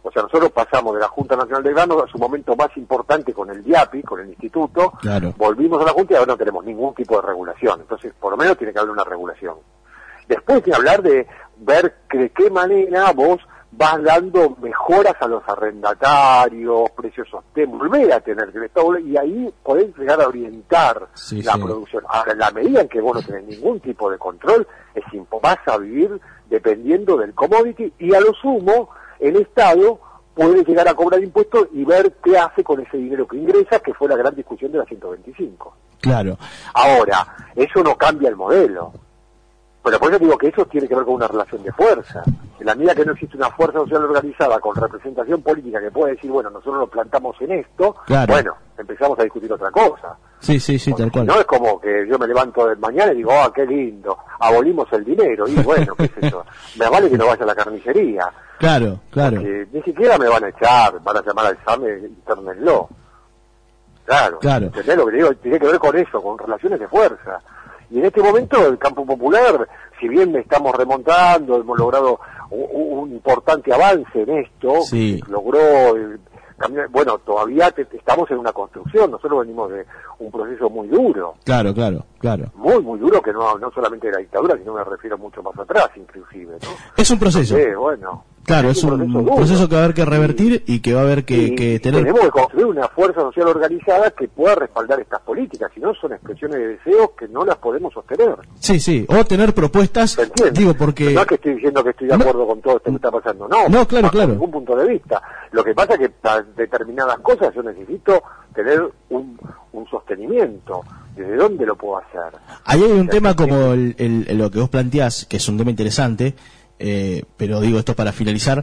O sea, nosotros pasamos de la Junta Nacional de Grano a su momento más importante con el DIAPI, con el instituto, Claro. volvimos a la Junta y ahora no tenemos ningún tipo de regulación. Entonces, por lo menos tiene que haber una regulación. Después de hablar de ver de qué manera vos vas dando mejoras a los arrendatarios, precios sostenibles, volver a tener que el Estado, y ahí podés llegar a orientar la producción. Ahora, en la medida en que vos no tenés ningún tipo de control, vas a vivir dependiendo del commodity, y a lo sumo, el Estado puede llegar a cobrar impuestos y ver qué hace con ese dinero que ingresa, que fue la gran discusión de la 125. Claro. Ahora, eso no cambia el modelo. Pero por eso digo que eso tiene que ver con una relación de fuerza. En la medida que no existe una fuerza social organizada con representación política que pueda decir, bueno, nosotros nos plantamos en esto, claro, bueno, empezamos a discutir otra cosa. Sí, tal cual. No es como que yo me levanto de mañana y digo, ah, qué lindo, abolimos el dinero, y bueno, qué es eso, me vale que no vaya a la carnicería. Claro. Porque ni siquiera me van a echar, van a llamar al SAME, internenlo. Claro. ¿Entendés lo que digo? Tiene que ver con eso, con relaciones de fuerza. Y en este momento el campo popular, si bien estamos remontando, hemos logrado un importante avance en esto, logró cambiar, bueno, todavía estamos en una construcción, nosotros venimos de un proceso muy duro. Claro. Muy duro, que no solamente de la dictadura, sino me refiero mucho más atrás, inclusive, ¿no? Es un proceso. Bueno. Claro, es un proceso que va a haber que revertir y que va a haber que tener... Tenemos que construir una fuerza social organizada que pueda respaldar estas políticas, si no son expresiones de deseos que no las podemos sostener. Sí, o tener propuestas, digo, porque... No es que estoy diciendo que estoy de acuerdo con todo esto que está pasando, no, claro. Desde ningún punto de vista. Lo que pasa es que para determinadas cosas yo necesito tener un sostenimiento. ¿Desde dónde lo puedo hacer? Ahí hay un tema como lo que vos planteás, que es un tema interesante, pero digo, esto para finalizar,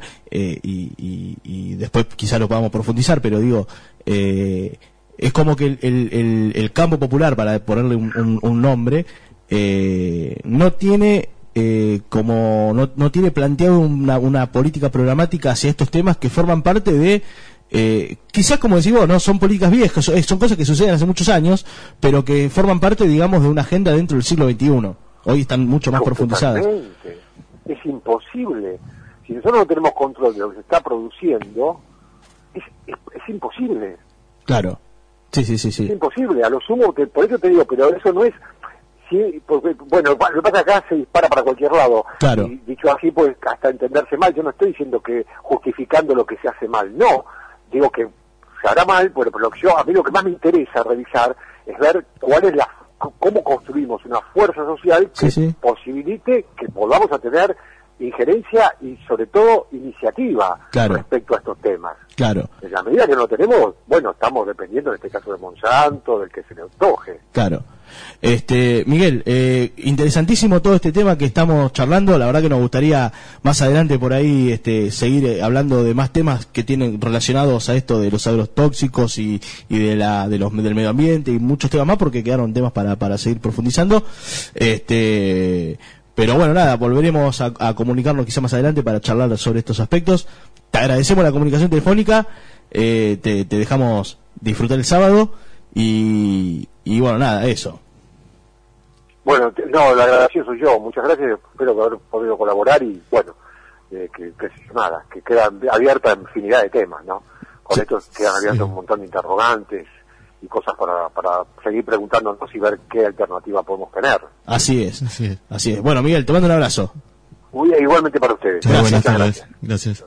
y después quizás lo podamos profundizar, pero digo, es como que el campo popular, para ponerle un nombre, no tiene no tiene planteado una política programática hacia estos temas que forman parte de quizás, como decís vos, no son políticas viejas, son cosas que suceden hace muchos años, pero que forman parte, digamos, de una agenda dentro del siglo XXI. Hoy están mucho más profundizadas. Es imposible. Si nosotros no tenemos control de lo que se está produciendo, es imposible. Claro. Sí. Es imposible. A lo sumo, por eso te digo, pero eso no es... Sí, porque, bueno, lo que pasa acá se dispara para cualquier lado. Claro. Y dicho así, pues, hasta entenderse mal, yo no estoy diciendo que justificando lo que se hace mal. No. Digo que se hará mal, pero a mí lo que más me interesa revisar es ver cuál es cómo construimos una fuerza social que posibilite que podamos a tener injerencia y sobre todo iniciativa respecto a estos temas. Claro. En la medida que no tenemos, bueno, estamos dependiendo en este caso de Monsanto, del que se le antoje. Claro. Miguel, interesantísimo todo este tema que estamos charlando. La verdad que nos gustaría más adelante por ahí seguir hablando de más temas que tienen relacionados a esto de los agrotóxicos y del medio ambiente y muchos temas más, porque quedaron temas para seguir profundizando. Pero bueno, nada, volveremos a comunicarnos quizá más adelante para charlar sobre estos aspectos. Te agradecemos la comunicación telefónica, te dejamos disfrutar el sábado y bueno, nada, eso. Bueno, no, la agradecido soy yo, muchas gracias, espero haber podido colaborar y bueno, que queda abierta infinidad de temas, ¿no? Con esto quedan abiertos un montón de interrogantes y cosas para seguir preguntándonos y ver qué alternativa podemos tener. Así es. Bueno, Miguel, te mando un abrazo. Igualmente para ustedes. Gracias.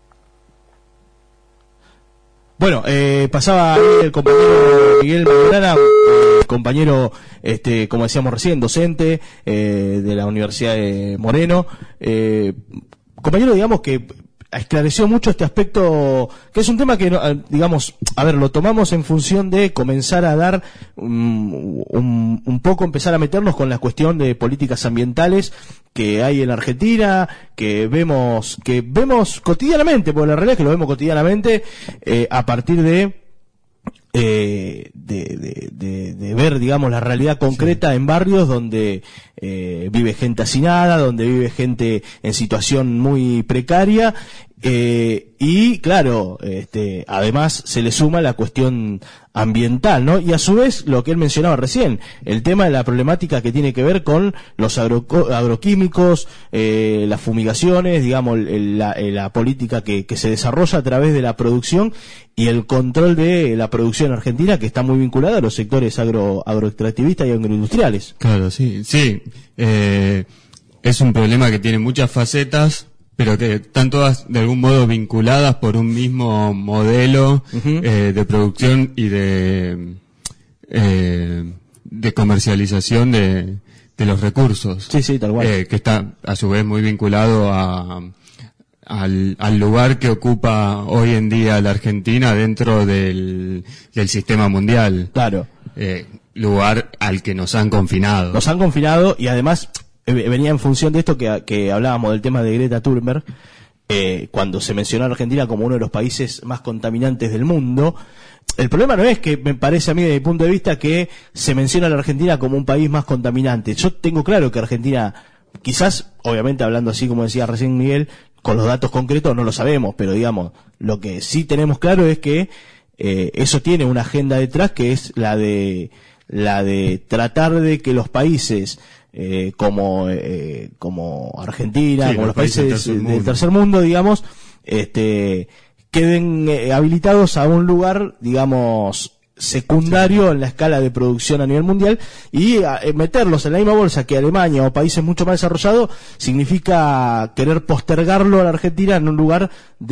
Bueno, pasaba el compañero Miguel Mayorana, compañero, como decíamos recién, docente de la Universidad de Moreno, compañero, digamos, que esclareció mucho este aspecto, que es un tema que, digamos, lo tomamos en función de comenzar a dar un poco, empezar a meternos con la cuestión de políticas ambientales que hay en Argentina, que vemos cotidianamente, porque la realidad es que lo vemos cotidianamente, a partir de ver, digamos, la realidad concreta en barrios donde vive gente hacinada, donde vive gente en situación muy precaria, Y claro, además se le suma la cuestión ambiental, ¿no? Y a su vez, lo que él mencionaba recién, el tema de la problemática que tiene que ver con los agroquímicos, las fumigaciones, digamos, la política que se desarrolla a través de la producción y el control de la producción argentina, que está muy vinculada a los sectores agroextractivistas y agroindustriales. Claro, sí. Es un problema que tiene muchas facetas, pero que están todas de algún modo vinculadas por un mismo modelo de producción y de comercialización de los recursos. Sí, tal cual. Que está a su vez muy vinculado al lugar que ocupa hoy en día la Argentina dentro del sistema mundial. Claro. Lugar al que nos han confinado. Nos han confinado y además venía en función de esto que hablábamos del tema de Greta Thunberg, cuando se mencionó a Argentina como uno de los países más contaminantes del mundo. El problema no es que, me parece a mí, desde mi punto de vista, que se menciona a la Argentina como un país más contaminante. Yo tengo claro que Argentina, quizás, obviamente hablando así como decía recién Miguel, con los datos concretos no lo sabemos, pero digamos, lo que sí tenemos claro es que eso tiene una agenda detrás, que es la de tratar de que los países como Argentina, como los países del tercer mundo, digamos, queden habilitados a un lugar, digamos, secundario en la escala de producción a nivel mundial, y meterlos en la misma bolsa que Alemania o países mucho más desarrollados significa querer postergarlo a la Argentina en un lugar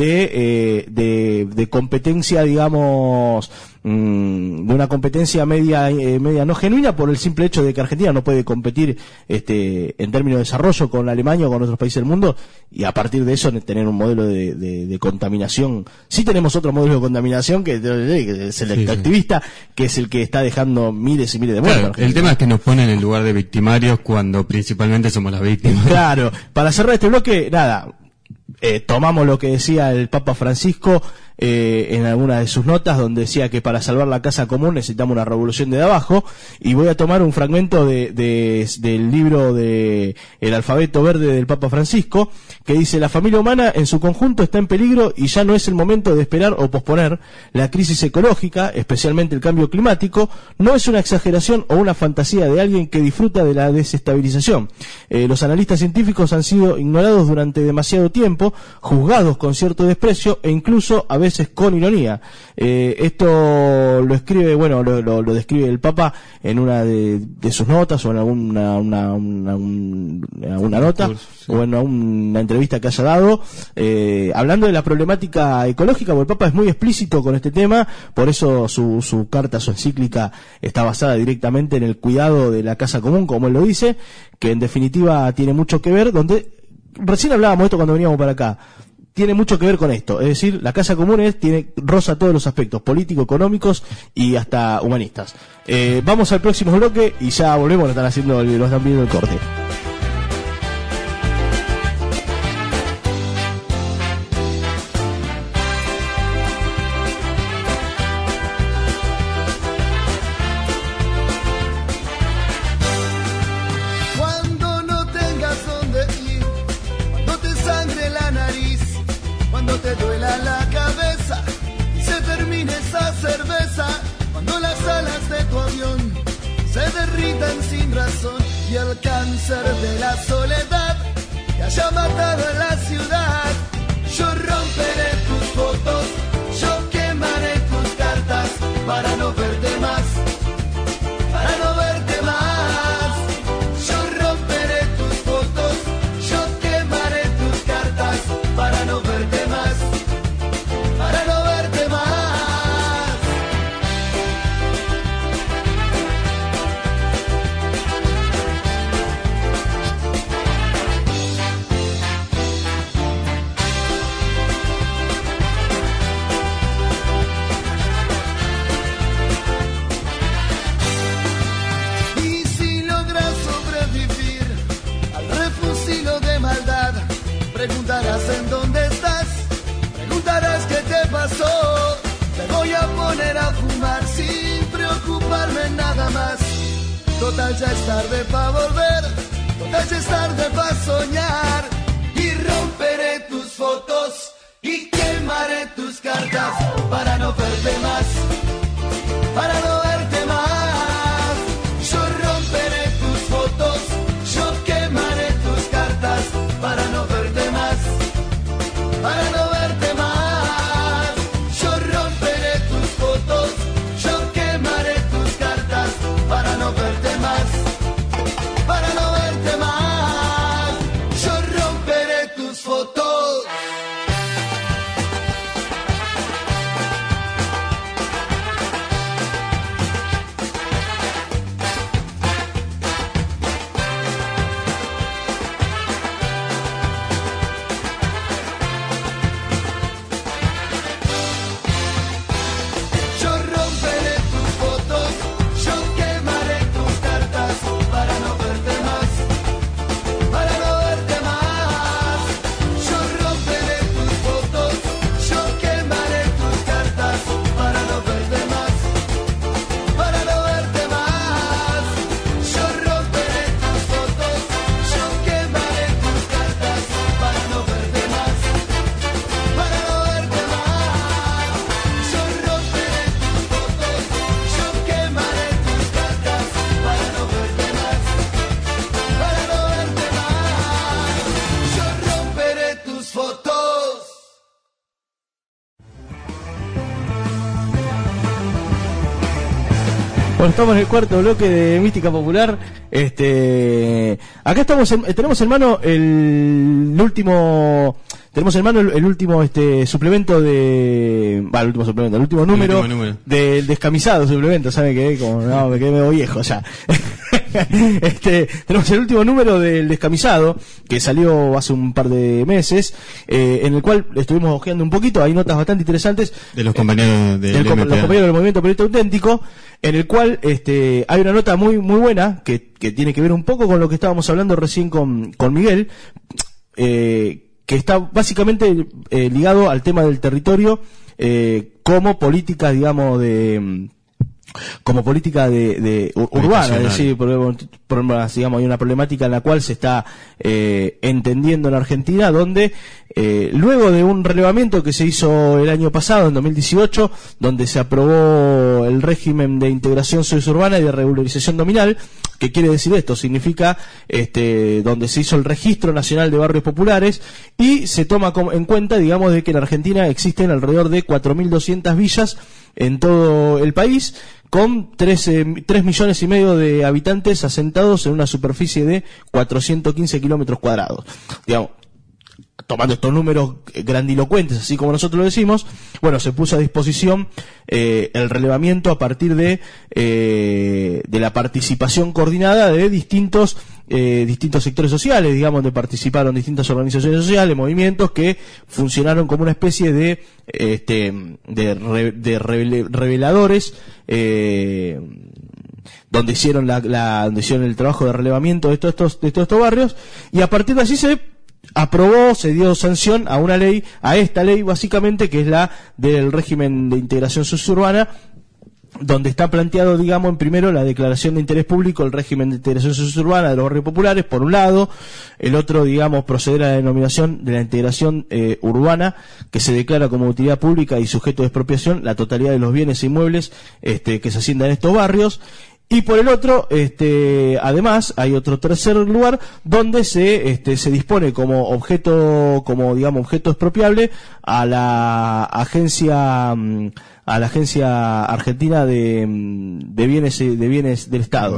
de competencia, digamos, de una competencia media no genuina, por el simple hecho de que Argentina no puede competir en términos de desarrollo con Alemania o con otros países del mundo, y a partir de eso tener un modelo de contaminación. Sí tenemos otro modelo de contaminación que es el extractivista, que es el que está dejando miles y miles de muertos. Claro, el tema es que nos ponen en lugar de victimarios cuando principalmente somos las víctimas. Claro, para cerrar este bloque, nada, tomamos lo que decía el Papa Francisco en alguna de sus notas, donde decía que para salvar la casa común necesitamos una revolución de abajo, y voy a tomar un fragmento del libro de El alfabeto verde del Papa Francisco, que dice: la familia humana en su conjunto está en peligro y ya no es el momento de esperar o posponer. La crisis ecológica, especialmente el cambio climático, no es una exageración o una fantasía de alguien que disfruta de la desestabilización. Los analistas científicos han sido ignorados durante demasiado tiempo, juzgados con cierto desprecio e incluso a veces con ironía. Esto lo escribe, lo describe el Papa en una de sus notas, o en alguna nota, sí, o en una entrevista que haya dado, hablando de la problemática ecológica, porque el Papa es muy explícito con este tema. Por eso su carta, su encíclica, está basada directamente en el cuidado de la casa común, como él lo dice, que en definitiva tiene mucho que ver, donde recién hablábamos de esto cuando veníamos para acá. Tiene mucho que ver con esto, es decir, la casa común roza todos los aspectos políticos, económicos y hasta humanistas. Vamos al próximo bloque y ya volvemos, lo están viendo el corte. Sin razón, y el cáncer de la soledad que haya matado a la ciudad. Yo romperé tus fotos, yo quemaré tus cartas para no verte más, para no verte más. Yo romperé tus fotos, yo quemaré tus cartas para no verte más, para no verte más. Preguntarás en dónde estás, preguntarás qué te pasó. Te voy a poner a fumar sin preocuparme nada más. Total ya es tarde pa' volver, total ya es tarde pa' soñar. Y romperé tus fotos, y tus cartas para no verte más, para no verte más. Yo romperé tus fotos, yo quemaré tus cartas para no verte más, para no verte más. Yo romperé tus fotos, yo quemaré tus cartas para no verte más, para no verte más. Yo romperé tus fotos. Yo romperé tus fotos, yo quemaré tus cartas para no verte más, para no verte más. Yo romperé tus fotos, yo quemaré tus cartas para no verte más, para no verte más. Yo romperé tus fotos, yo quemaré tus cartas para no verte más, para no verte más. Yo romperé tus fotos, yo quemaré tus cartas para no verte más, para no verte más. Yo romperé tus fotos. Bueno, estamos en el cuarto bloque de Mística Popular. Acá estamos tenemos en mano el último suplemento de, el último número del Descamisado suplemento, ¿sabe qué? Como no, me quedé medio viejo ya. Tenemos el último número del Descamisado que salió hace un par de meses, en el cual estuvimos hojeando un poquito. Hay notas bastante interesantes de los compañeros los compañeros del Movimiento Periodista Auténtico, en el cual hay una nota muy muy buena que tiene que ver un poco con lo que estábamos hablando recién con Miguel, que está básicamente ligado al tema del territorio, como política, digamos, como política de urbana, es decir, digamos, hay una problemática en la cual se está entendiendo en Argentina, donde luego de un relevamiento que se hizo el año pasado, en 2018, donde se aprobó el régimen de integración sociourbana y de regularización nominal. ¿Qué quiere decir esto? Significa donde se hizo el Registro Nacional de Barrios Populares y se toma en cuenta, digamos, de que en Argentina existen alrededor de 4.200 villas en todo el país, con 3 millones y medio de habitantes asentados en una superficie de 415 kilómetros cuadrados. Digamos, tomando estos números grandilocuentes, así como nosotros lo decimos, bueno, se puso a disposición el relevamiento a partir de la participación coordinada de distintos sectores sociales, digamos, donde participaron distintas organizaciones sociales, movimientos que funcionaron como una especie de reveladores, donde hicieron donde hicieron el trabajo de relevamiento de todos estos barrios, y a partir de allí se dio sanción a esta ley básicamente, que es la del régimen de integración sociourbana, donde está planteado, digamos, en primero la declaración de interés público, el régimen de integración sociourbana de los barrios populares, por un lado; el otro, digamos, proceder a la denominación de la integración urbana, que se declara como utilidad pública y sujeto de expropiación la totalidad de los bienes e inmuebles que se asientan en estos barrios. Y por el otro, además, hay otro tercer lugar donde se dispone como objeto expropiable a la Agencia Argentina de Bienes del Estado.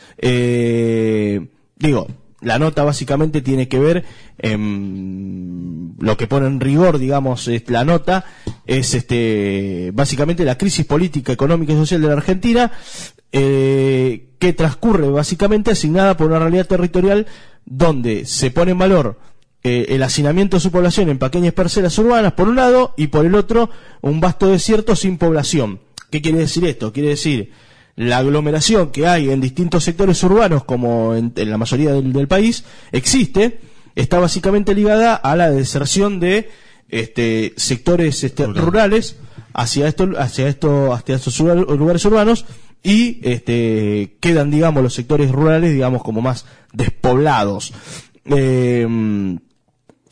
La nota básicamente tiene que ver, lo que pone en rigor, digamos, la nota es básicamente la crisis política, económica y social de la Argentina, que transcurre básicamente asignada por una realidad territorial donde se pone en valor el hacinamiento de su población en pequeñas parcelas urbanas por un lado, y por el otro un vasto desierto sin población. ¿Qué quiere decir esto? Quiere decir la aglomeración que hay en distintos sectores urbanos, como en la mayoría del país está básicamente ligada a la deserción de sectores rurales hacia estos lugares urbanos, y quedan, digamos, los sectores rurales, digamos, como más despoblados.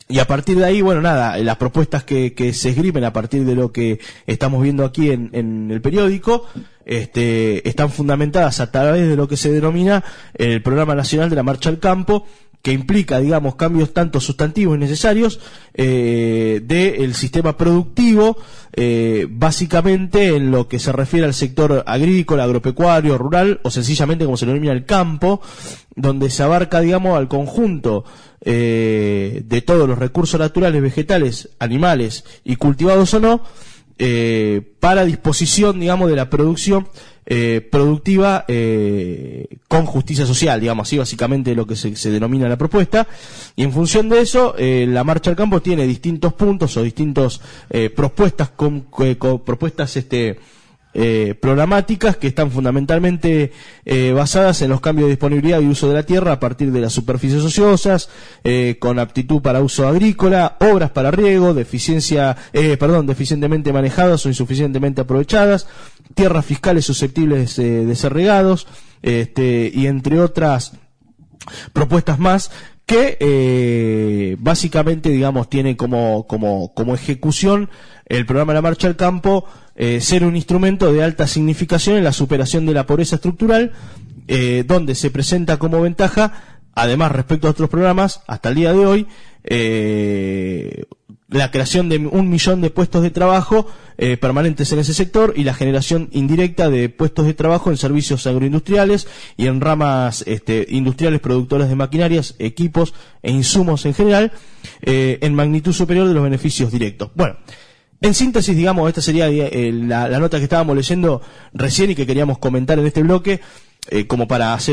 Y a partir de ahí, bueno, nada, las propuestas que se esgrimen a partir de lo que estamos viendo aquí en el periódico, están fundamentadas a través de lo que se denomina el Programa Nacional de la Marcha al Campo, que implica, digamos, cambios tanto sustantivos y necesarios del sistema productivo, básicamente en lo que se refiere al sector agrícola, agropecuario, rural, o sencillamente como se denomina el campo, donde se abarca, digamos, al conjunto de todos los recursos naturales, vegetales, animales y cultivados o no, para disposición, digamos, de la producción productiva con justicia social, digamos así, básicamente lo que se denomina la propuesta. Y en función de eso, la Marcha al Campo tiene distintos puntos o distintos propuestas propuestas programáticas que están fundamentalmente basadas en los cambios de disponibilidad y uso de la tierra a partir de las superficies ociosas, con aptitud para uso agrícola, obras para riego, deficientemente manejadas o insuficientemente aprovechadas, tierras fiscales susceptibles de ser regados, y entre otras propuestas más que básicamente, digamos, tiene como ejecución el programa de la Marcha al Campo ser un instrumento de alta significación en la superación de la pobreza estructural, donde se presenta como ventaja, además respecto a otros programas, hasta el día de hoy, la creación de 1 millón de puestos de trabajo permanentes en ese sector y la generación indirecta de puestos de trabajo en servicios agroindustriales y en ramas industriales productoras de maquinarias, equipos e insumos en general, en magnitud superior de los beneficios directos. Bueno, en síntesis, digamos, esta sería la nota que estábamos leyendo recién y que queríamos comentar en este bloque, como para hacer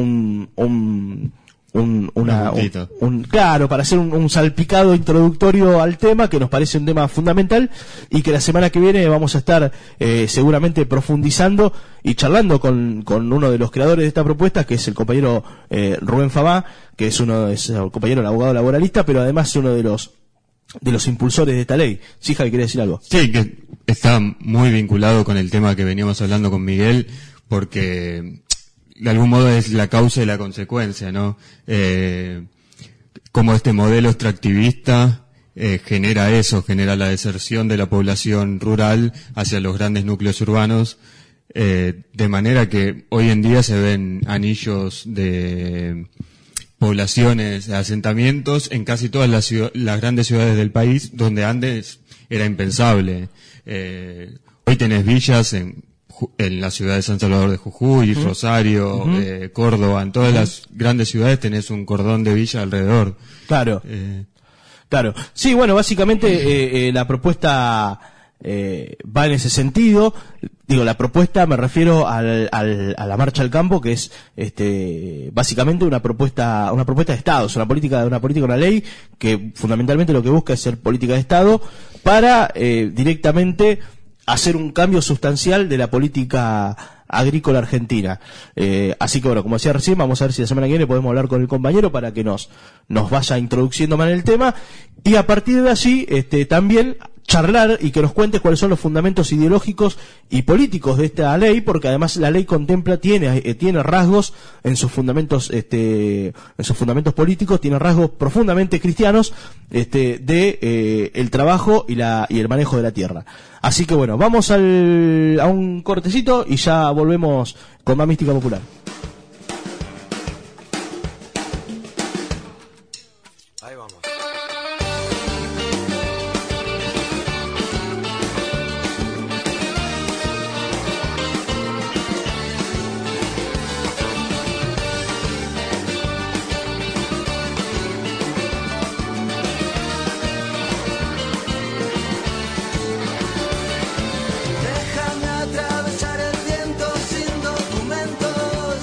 para hacer un salpicado introductorio al tema, que nos parece un tema fundamental y que la semana que viene vamos a estar seguramente profundizando y charlando con uno de los creadores de esta propuesta, que es el compañero Rubén Fabá, que es el compañero el abogado laboralista, pero además es uno de los impulsores de esta ley. Sí, Javi, ¿quería decir algo? Sí, que está muy vinculado con el tema que veníamos hablando con Miguel, porque de algún modo es la causa y la consecuencia, ¿no? Como este modelo extractivista genera la deserción de la población rural hacia los grandes núcleos urbanos, de manera que hoy en día se ven anillos de poblaciones, asentamientos en casi todas las grandes ciudades del país, donde antes era impensable. Hoy tenés villas en la ciudad de San Salvador de Jujuy, Rosario, Córdoba, en todas las grandes ciudades tenés un cordón de villa alrededor. Claro. Claro. Sí, bueno, básicamente la propuesta va en ese sentido. Digo, la propuesta me refiero a la Marcha al Campo, que es básicamente una propuesta de Estado, es una política, una ley que fundamentalmente lo que busca es ser política de Estado para directamente hacer un cambio sustancial de la política agrícola argentina. Así que bueno, como decía recién, vamos a ver si la semana que viene podemos hablar con el compañero para que nos vaya introduciendo más en el tema, y a partir de allí también charlar y que nos cuentes cuáles son los fundamentos ideológicos y políticos de esta ley, porque además la ley tiene rasgos en sus fundamentos políticos, tiene rasgos profundamente cristianos de el trabajo y el manejo de la tierra. Así que bueno, vamos a un cortecito y ya volvemos con más Mística Popular. Ahí vamos. Déjame atravesar el viento sin documentos.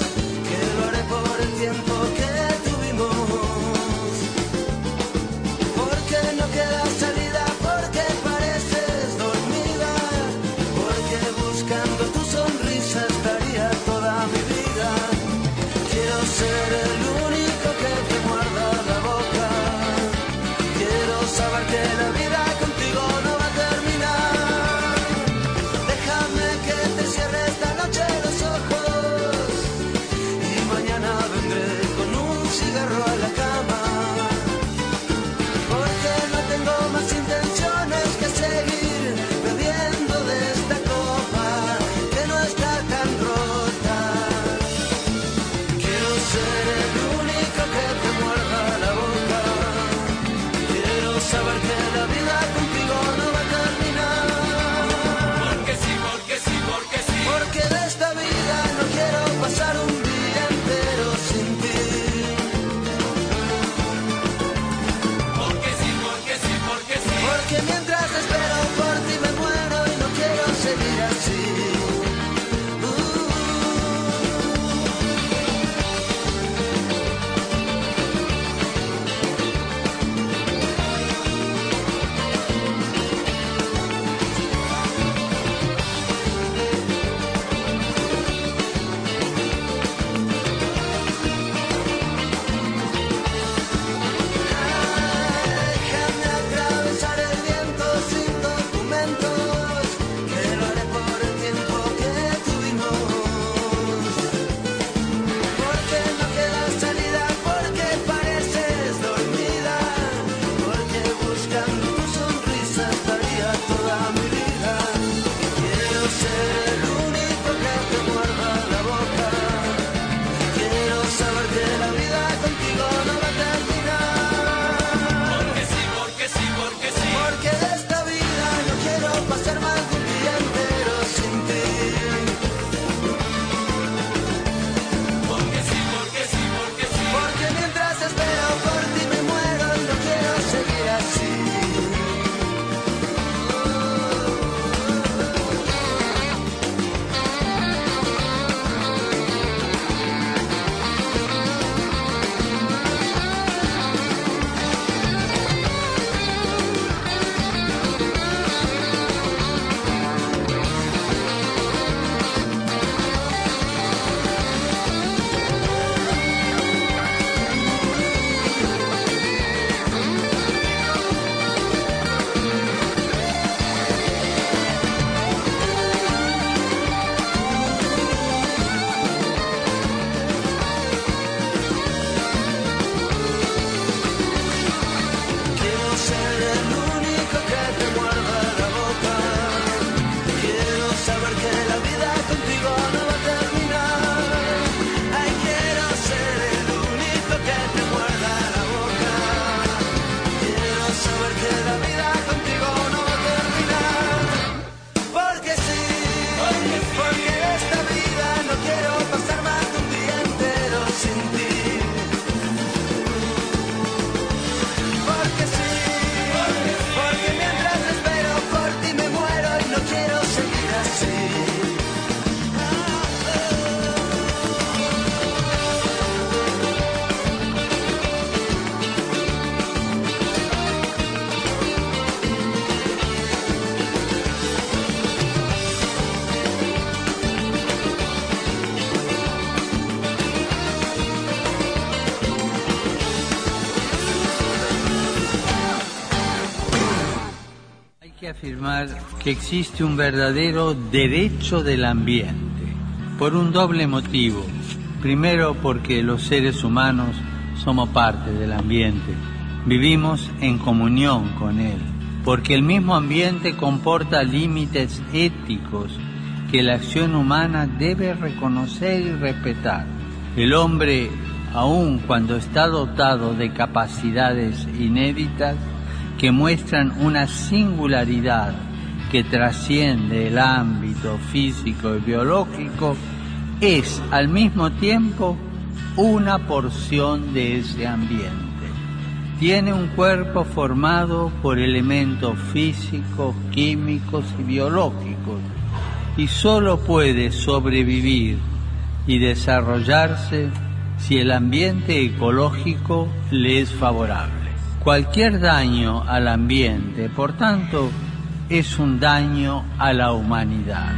afirmar que existe un verdadero derecho del ambiente, por un doble motivo. Primero, porque los seres humanos somos parte del ambiente, vivimos en comunión con él, porque el mismo ambiente comporta límites éticos que la acción humana debe reconocer y respetar. El hombre, aun cuando está dotado de capacidades inéditas que muestran una singularidad que trasciende el ámbito físico y biológico, es al mismo tiempo una porción de ese ambiente. Tiene un cuerpo formado por elementos físicos, químicos y biológicos, y solo puede sobrevivir y desarrollarse si el ambiente ecológico le es favorable. Cualquier daño al ambiente, por tanto, es un daño a la humanidad.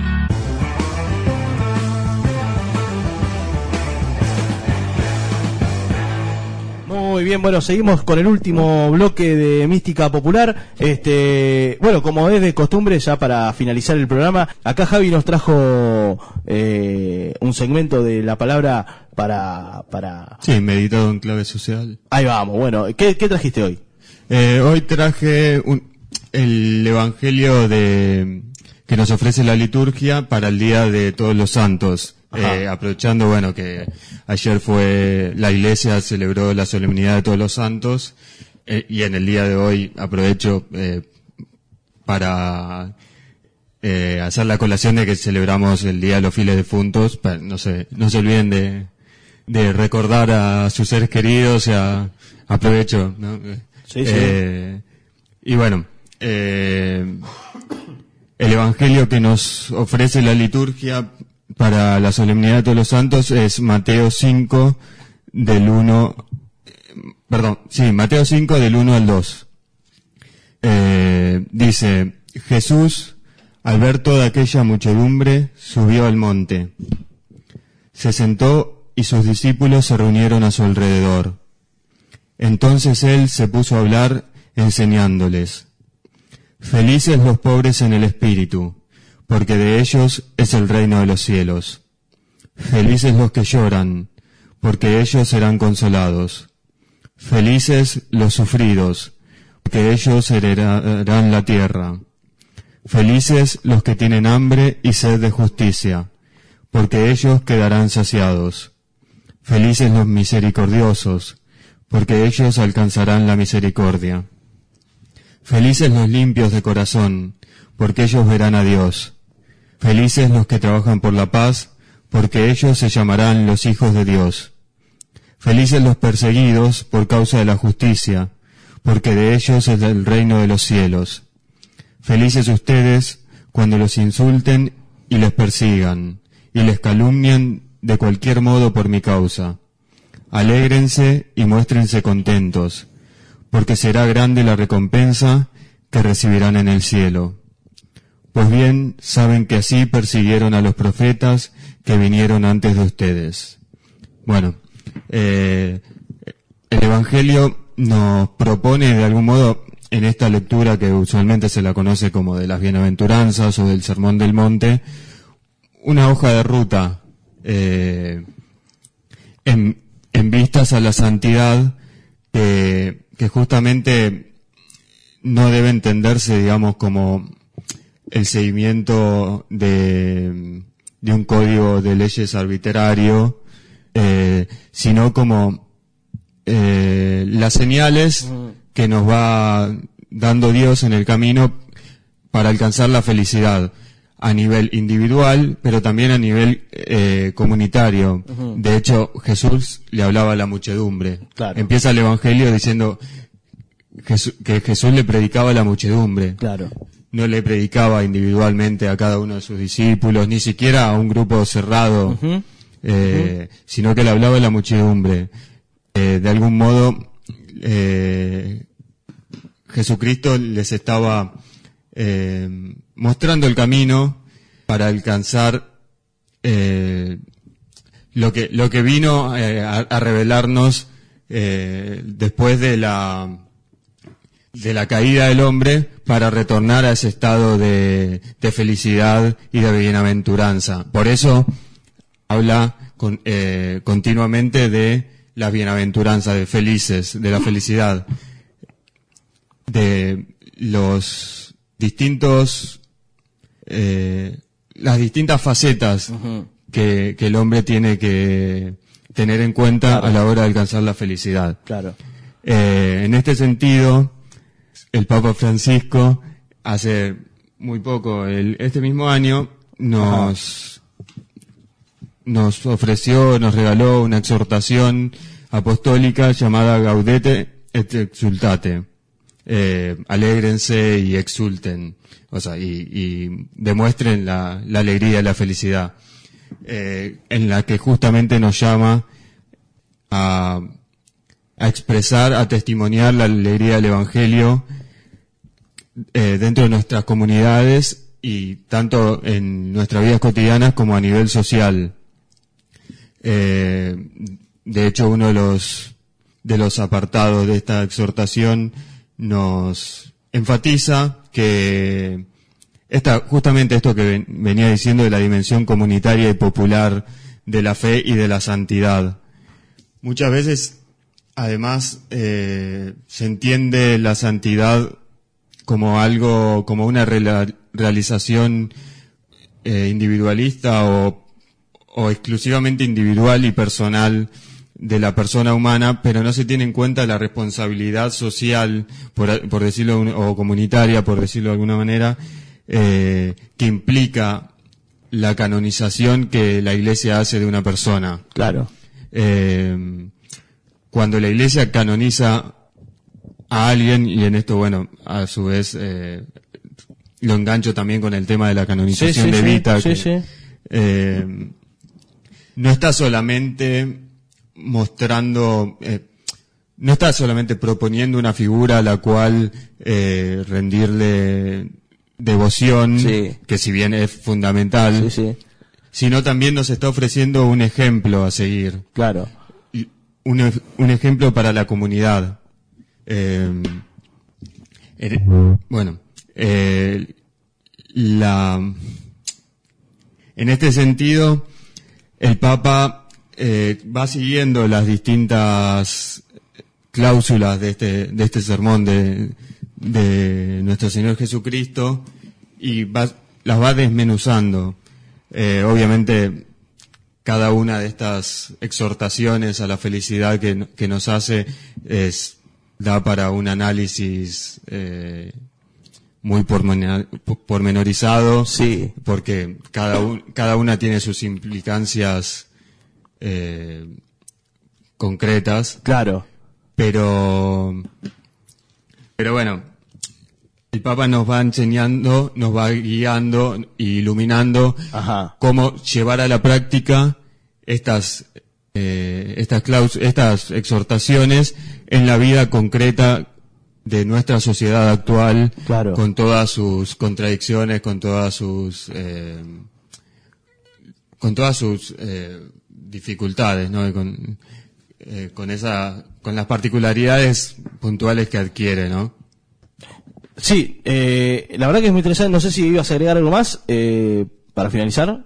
Muy bien, bueno, seguimos con el último bloque de Mística Popular. Bueno, como es de costumbre, ya para finalizar el programa, acá Javi nos trajo un segmento de la palabra para... Sí, meditado en clave social. Ahí vamos, bueno, ¿qué trajiste hoy? Hoy traje el Evangelio que nos ofrece la liturgia para el Día de Todos los Santos. Aprovechando, bueno, que ayer la iglesia celebró la solemnidad de Todos los Santos, y en el día de hoy aprovecho para hacer la colación de que celebramos el Día de los Fieles Difuntos. No se olviden de recordar a sus seres queridos, aprovecho, ¿no? Sí, sí. Y bueno, el Evangelio que nos ofrece la liturgia para la solemnidad de Todos los Santos es Mateo 5 del 1 al 2. Dice: Jesús, al ver toda aquella muchedumbre, subió al monte. Se sentó y sus discípulos se reunieron a su alrededor. Entonces él se puso a hablar, enseñándoles: Felices los pobres en el espíritu, porque de ellos es el reino de los cielos. Felices los que lloran, porque ellos serán consolados. Felices los sufridos, porque ellos heredarán la tierra. Felices los que tienen hambre y sed de justicia, porque ellos quedarán saciados. Felices los misericordiosos, porque ellos alcanzarán la misericordia. Felices los limpios de corazón, porque ellos verán a Dios. Felices los que trabajan por la paz, porque ellos se llamarán los hijos de Dios. Felices los perseguidos por causa de la justicia, porque de ellos es el reino de los cielos. Felices ustedes cuando los insulten y les persigan, y les calumnien de cualquier modo por mi causa. Alégrense y muéstrense contentos, porque será grande la recompensa que recibirán en el cielo. Pues bien, saben que así persiguieron a los profetas que vinieron antes de ustedes. Bueno, el Evangelio nos propone de algún modo, en esta lectura que usualmente se la conoce como de las bienaventuranzas o del Sermón del Monte, una hoja de ruta en vistas a la santidad que justamente no debe entenderse, digamos, como el seguimiento de un código de leyes arbitrario, sino como las señales que nos va dando Dios en el camino para alcanzar la felicidad a nivel individual, pero también a nivel comunitario. De hecho, Jesús le hablaba a la muchedumbre. Claro. Empieza el Evangelio diciendo que Jesús le predicaba a la muchedumbre. Claro. No le predicaba individualmente a cada uno de sus discípulos, ni siquiera a un grupo cerrado, sino que le hablaba a la muchedumbre. De algún modo, Jesucristo les estaba mostrando el camino para alcanzar lo que vino a revelarnos después de de la caída del hombre para retornar a ese estado de felicidad y de bienaventuranza. Por eso habla continuamente de la bienaventuranza, de felices, de la felicidad, de los distintos, las distintas facetas que el hombre tiene que tener en cuenta a la hora de alcanzar la felicidad. Claro. En este sentido, el Papa Francisco hace muy poco, este mismo año, nos ofreció, nos regaló una exhortación apostólica llamada Gaudete et Exultate. Alégrense y exulten, o sea, y demuestren la alegría y la felicidad, en la que justamente nos llama a expresar, a testimoniar la alegría del Evangelio dentro de nuestras comunidades y tanto en nuestras vidas cotidianas como a nivel social. De hecho, uno de los apartados de esta exhortación nos enfatiza que justamente esto que venía diciendo de la dimensión comunitaria y popular de la fe y de la santidad. Muchas veces, además, se entiende la santidad como algo, como una realización individualista o exclusivamente individual y personal de la persona humana, pero no se tiene en cuenta la responsabilidad social, por decirlo, o comunitaria, por decirlo de alguna manera, que implica la canonización que la Iglesia hace de una persona. Claro. Cuando la Iglesia canoniza a alguien, y en esto, bueno, a su vez, lo engancho también con el tema de la canonización de Vita, no está solamente mostrando, no está solamente proponiendo una figura a la cual rendirle devoción, que si bien es fundamental, sino también nos está ofreciendo un ejemplo a seguir. Claro. Un ejemplo para la comunidad. Bueno, en este sentido, el Papa va siguiendo las distintas cláusulas de este sermón de nuestro Señor Jesucristo y las va desmenuzando. Obviamente, cada una de estas exhortaciones a la felicidad que nos hace da para un análisis muy pormenorizado, porque cada una tiene sus implicancias concretas. Claro. Pero bueno, el Papa nos va enseñando, nos va guiando e iluminando cómo llevar a la práctica estas exhortaciones en la vida concreta de nuestra sociedad actual, con todas sus contradicciones, con todas sus dificultades, ¿no? Con las particularidades puntuales que adquiere, ¿no? Sí, la verdad que es muy interesante. No sé si ibas a agregar algo más para finalizar.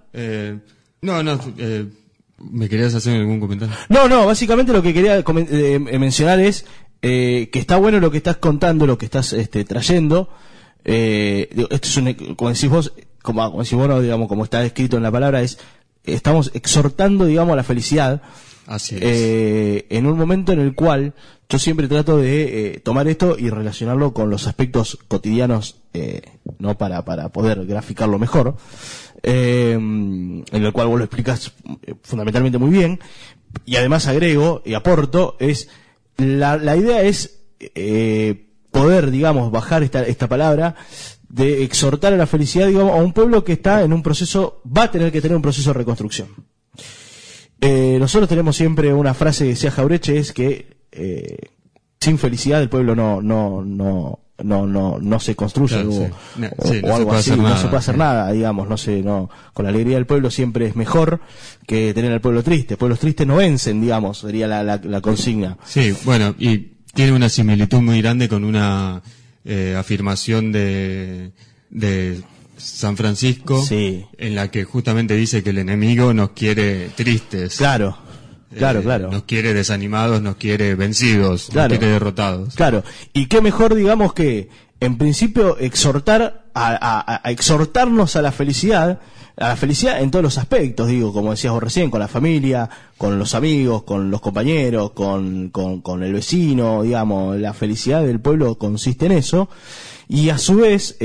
¿Me querías hacer algún comentario? No, básicamente lo que quería mencionar es que está bueno lo que estás contando, lo que estás trayendo. Esto es como decís vos, como digamos, como está escrito en la palabra, estamos exhortando, digamos, a la felicidad. Así es. En un momento en el cual yo siempre trato de tomar esto y relacionarlo con los aspectos cotidianos, no para poder graficarlo mejor, en el cual vos lo explicas fundamentalmente muy bien, y además agrego y aporto, la idea es poder, digamos, bajar esta palabra de exhortar a la felicidad, digamos, a un pueblo que está en un proceso, va a tener que tener un proceso de reconstrucción. Nosotros tenemos siempre una frase que decía Jauretche, es que sin felicidad el pueblo no se construye, claro, o algo así, no se puede hacer nada, digamos, con la alegría del pueblo siempre es mejor que tener al pueblo triste. Pueblos tristes no vencen, digamos, sería la consigna. Sí, bueno, y tiene una similitud muy grande con una afirmación de San Francisco, sí, en la que justamente dice que el enemigo nos quiere tristes. Claro. Nos quiere desanimados, nos quiere vencidos, claro, nos quiere derrotados. Claro. Y qué mejor, digamos, que en principio exhortar a exhortarnos a la felicidad en todos los aspectos, digo, como decías vos recién, con la familia, con los amigos, con los compañeros, con el vecino, digamos, la felicidad del pueblo consiste en eso. Y a su vez,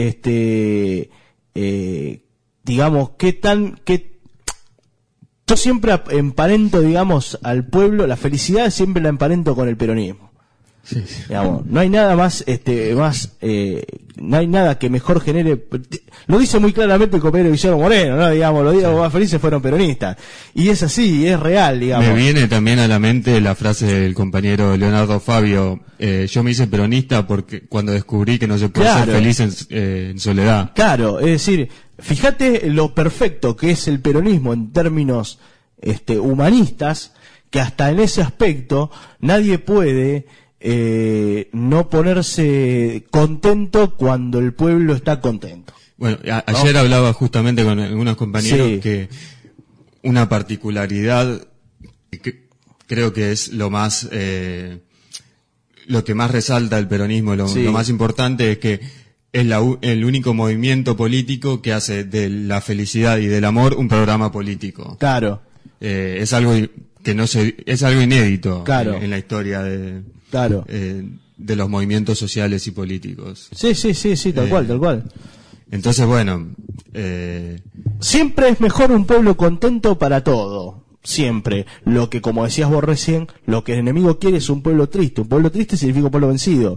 digamos, yo siempre emparento, digamos, al pueblo, la felicidad siempre la emparento con el peronismo. Sí. Digamos, no hay nada más, no hay nada que mejor genere, lo dice muy claramente el compañero Guillermo Moreno, ¿no? Digamos, los días más felices fueron peronistas. Y es así, es real, digamos. Me viene también a la mente la frase del compañero Leonardo Fabio, yo me hice peronista porque cuando descubrí que no se puede ser feliz en soledad. Claro, es decir, fíjate lo perfecto que es el peronismo en términos humanistas, que hasta en ese aspecto nadie puede no ponerse contento cuando el pueblo está contento. Bueno, ayer hablaba justamente con algunos compañeros que una particularidad que creo que es lo más lo que más resalta el peronismo, lo más importante es que es el único movimiento político que hace de la felicidad y del amor un programa político. Claro. Es algo que es algo inédito en la historia de los movimientos sociales y políticos. Sí, tal cual. Entonces, bueno, siempre es mejor un pueblo contento para todo. Siempre. Lo que, como decías vos recién, lo que el enemigo quiere es un pueblo triste. Un pueblo triste significa un pueblo vencido.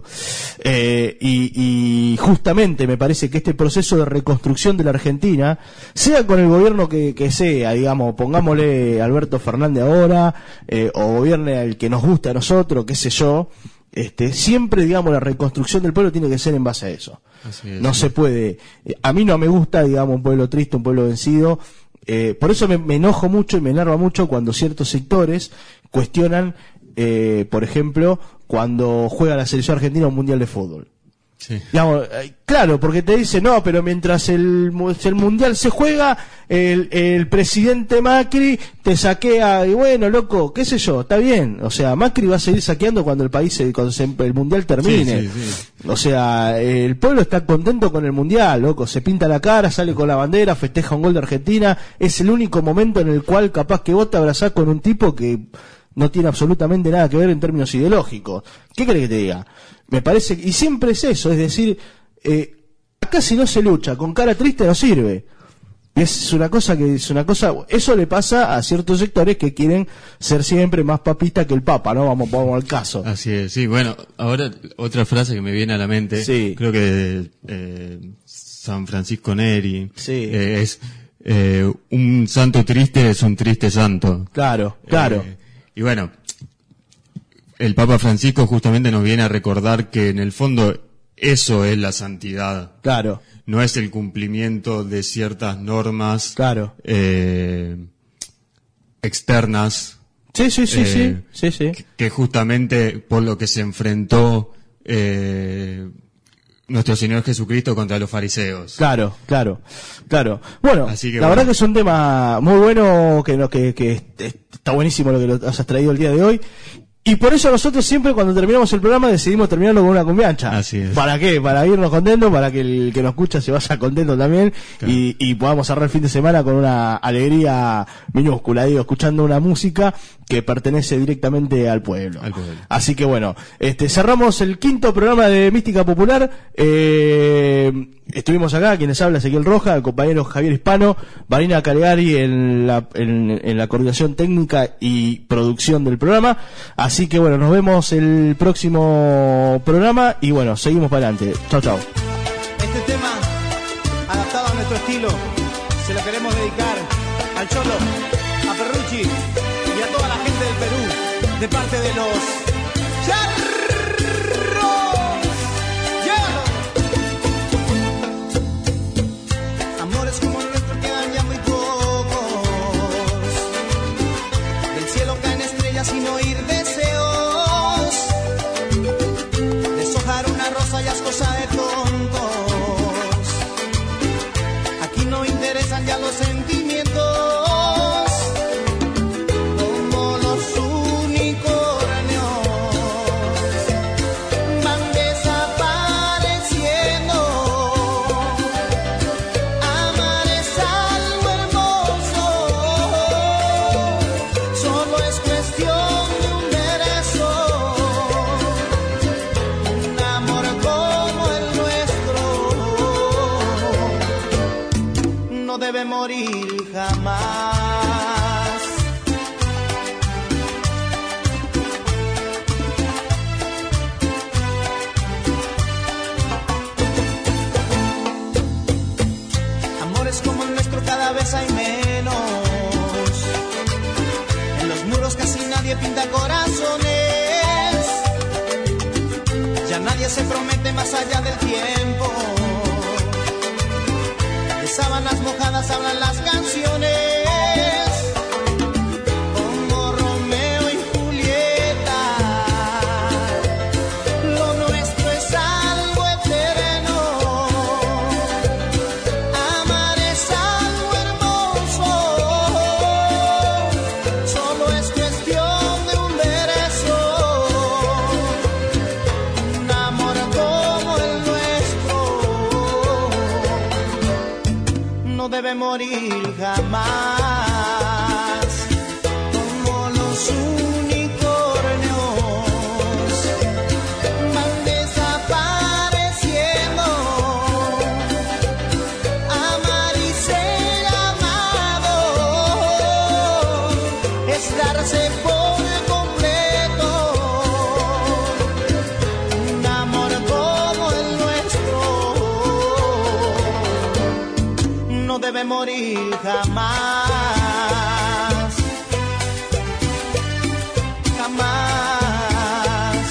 Y justamente me parece que este proceso de reconstrucción de la Argentina, sea con el gobierno que sea, digamos, pongámosle Alberto Fernández ahora, o gobierne el que nos guste a nosotros, qué sé yo, siempre, digamos, la reconstrucción del pueblo tiene que ser en base a eso. No se puede. A mí no me gusta, digamos, un pueblo triste, un pueblo vencido. Por eso me enojo mucho y me enerva mucho cuando ciertos sectores cuestionan, por ejemplo, cuando juega la selección argentina un mundial de fútbol. Sí. Digamos, claro, porque te dicen, no, pero mientras el mundial se juega, el presidente Macri te saquea, y bueno, loco, qué sé yo, está bien. O sea, Macri va a seguir saqueando cuando el mundial termine. Sí. O sea, el pueblo está contento con el mundial, loco, se pinta la cara, sale con la bandera, festeja un gol de Argentina. Es el único momento en el cual capaz que vos te abrazás con un tipo que no tiene absolutamente nada que ver en términos ideológicos. ¿Qué querés que te diga? Me parece, y siempre es eso, es decir, acá si no se lucha con cara triste no sirve. Eso le pasa a ciertos sectores que quieren ser siempre más papista que el Papa, ¿no? Vamos al caso. Así es, sí. Bueno, ahora otra frase que me viene a la mente, creo que San Francisco Neri, es un santo triste es un triste santo. Claro. Y bueno, el Papa Francisco justamente nos viene a recordar que en el fondo eso es la santidad. Claro. No es el cumplimiento de ciertas normas. Claro. Externas. Sí. Que justamente por lo que se enfrentó nuestro Señor Jesucristo contra los fariseos. Claro. Bueno, la verdad que es un tema muy bueno, que está buenísimo lo que has traído el día de hoy. Y por eso nosotros siempre cuando terminamos el programa decidimos terminarlo con una cumbiancha. Así es. ¿Para qué? Para irnos contentos, para que el que nos escucha se vaya contento también, claro. y podamos cerrar el fin de semana con una alegría minúscula, escuchando una música que pertenece directamente al pueblo. Así que bueno, cerramos el 5º programa de Mística Popular. Estuvimos acá, quienes habla Ezequiel Roja, el compañero Javier Hispano, Marina Calegari en la coordinación técnica y producción del programa. Así que bueno, nos vemos el próximo programa y bueno, seguimos para adelante. Chau. Este tema, adaptado a nuestro estilo, se lo queremos dedicar al Cholo, a Ferrucci y a toda la gente del Perú, de parte de los Charros. Amores como el nuestro quedan ya muy pocos. Del cielo caen estrellas sin oír deseos. frente a los sentimientos, como los unicornios, van desapareciendo. Amar es algo hermoso, solo es cuestión de un derecho. Un amor como el nuestro no debe morir jamás. Amores como el nuestro cada vez hay menos. En los muros casi nadie pinta corazones. Ya nadie se promete más allá del tiempo. De sábanas mojadas hablan las canciones, como Romeo y Julieta. Lo nuestro es algo eterno. Amar es algo hermoso, solo es cuestión de un derecho. Un amor como el nuestro no debe morir jamás. Como los unicornios van desapareciendo. Amar y ser amado es darse por completo. Un amor como el nuestro no debe morir jamás. Jamás.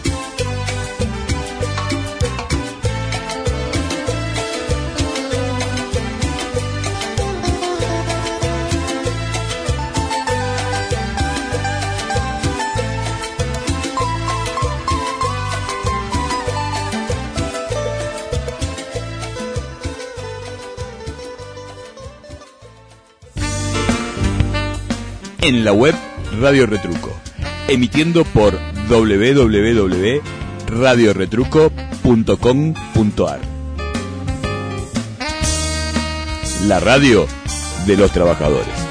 En la web Radio Retruco, emitiendo por www.radioretruco.com.ar. La radio de los trabajadores.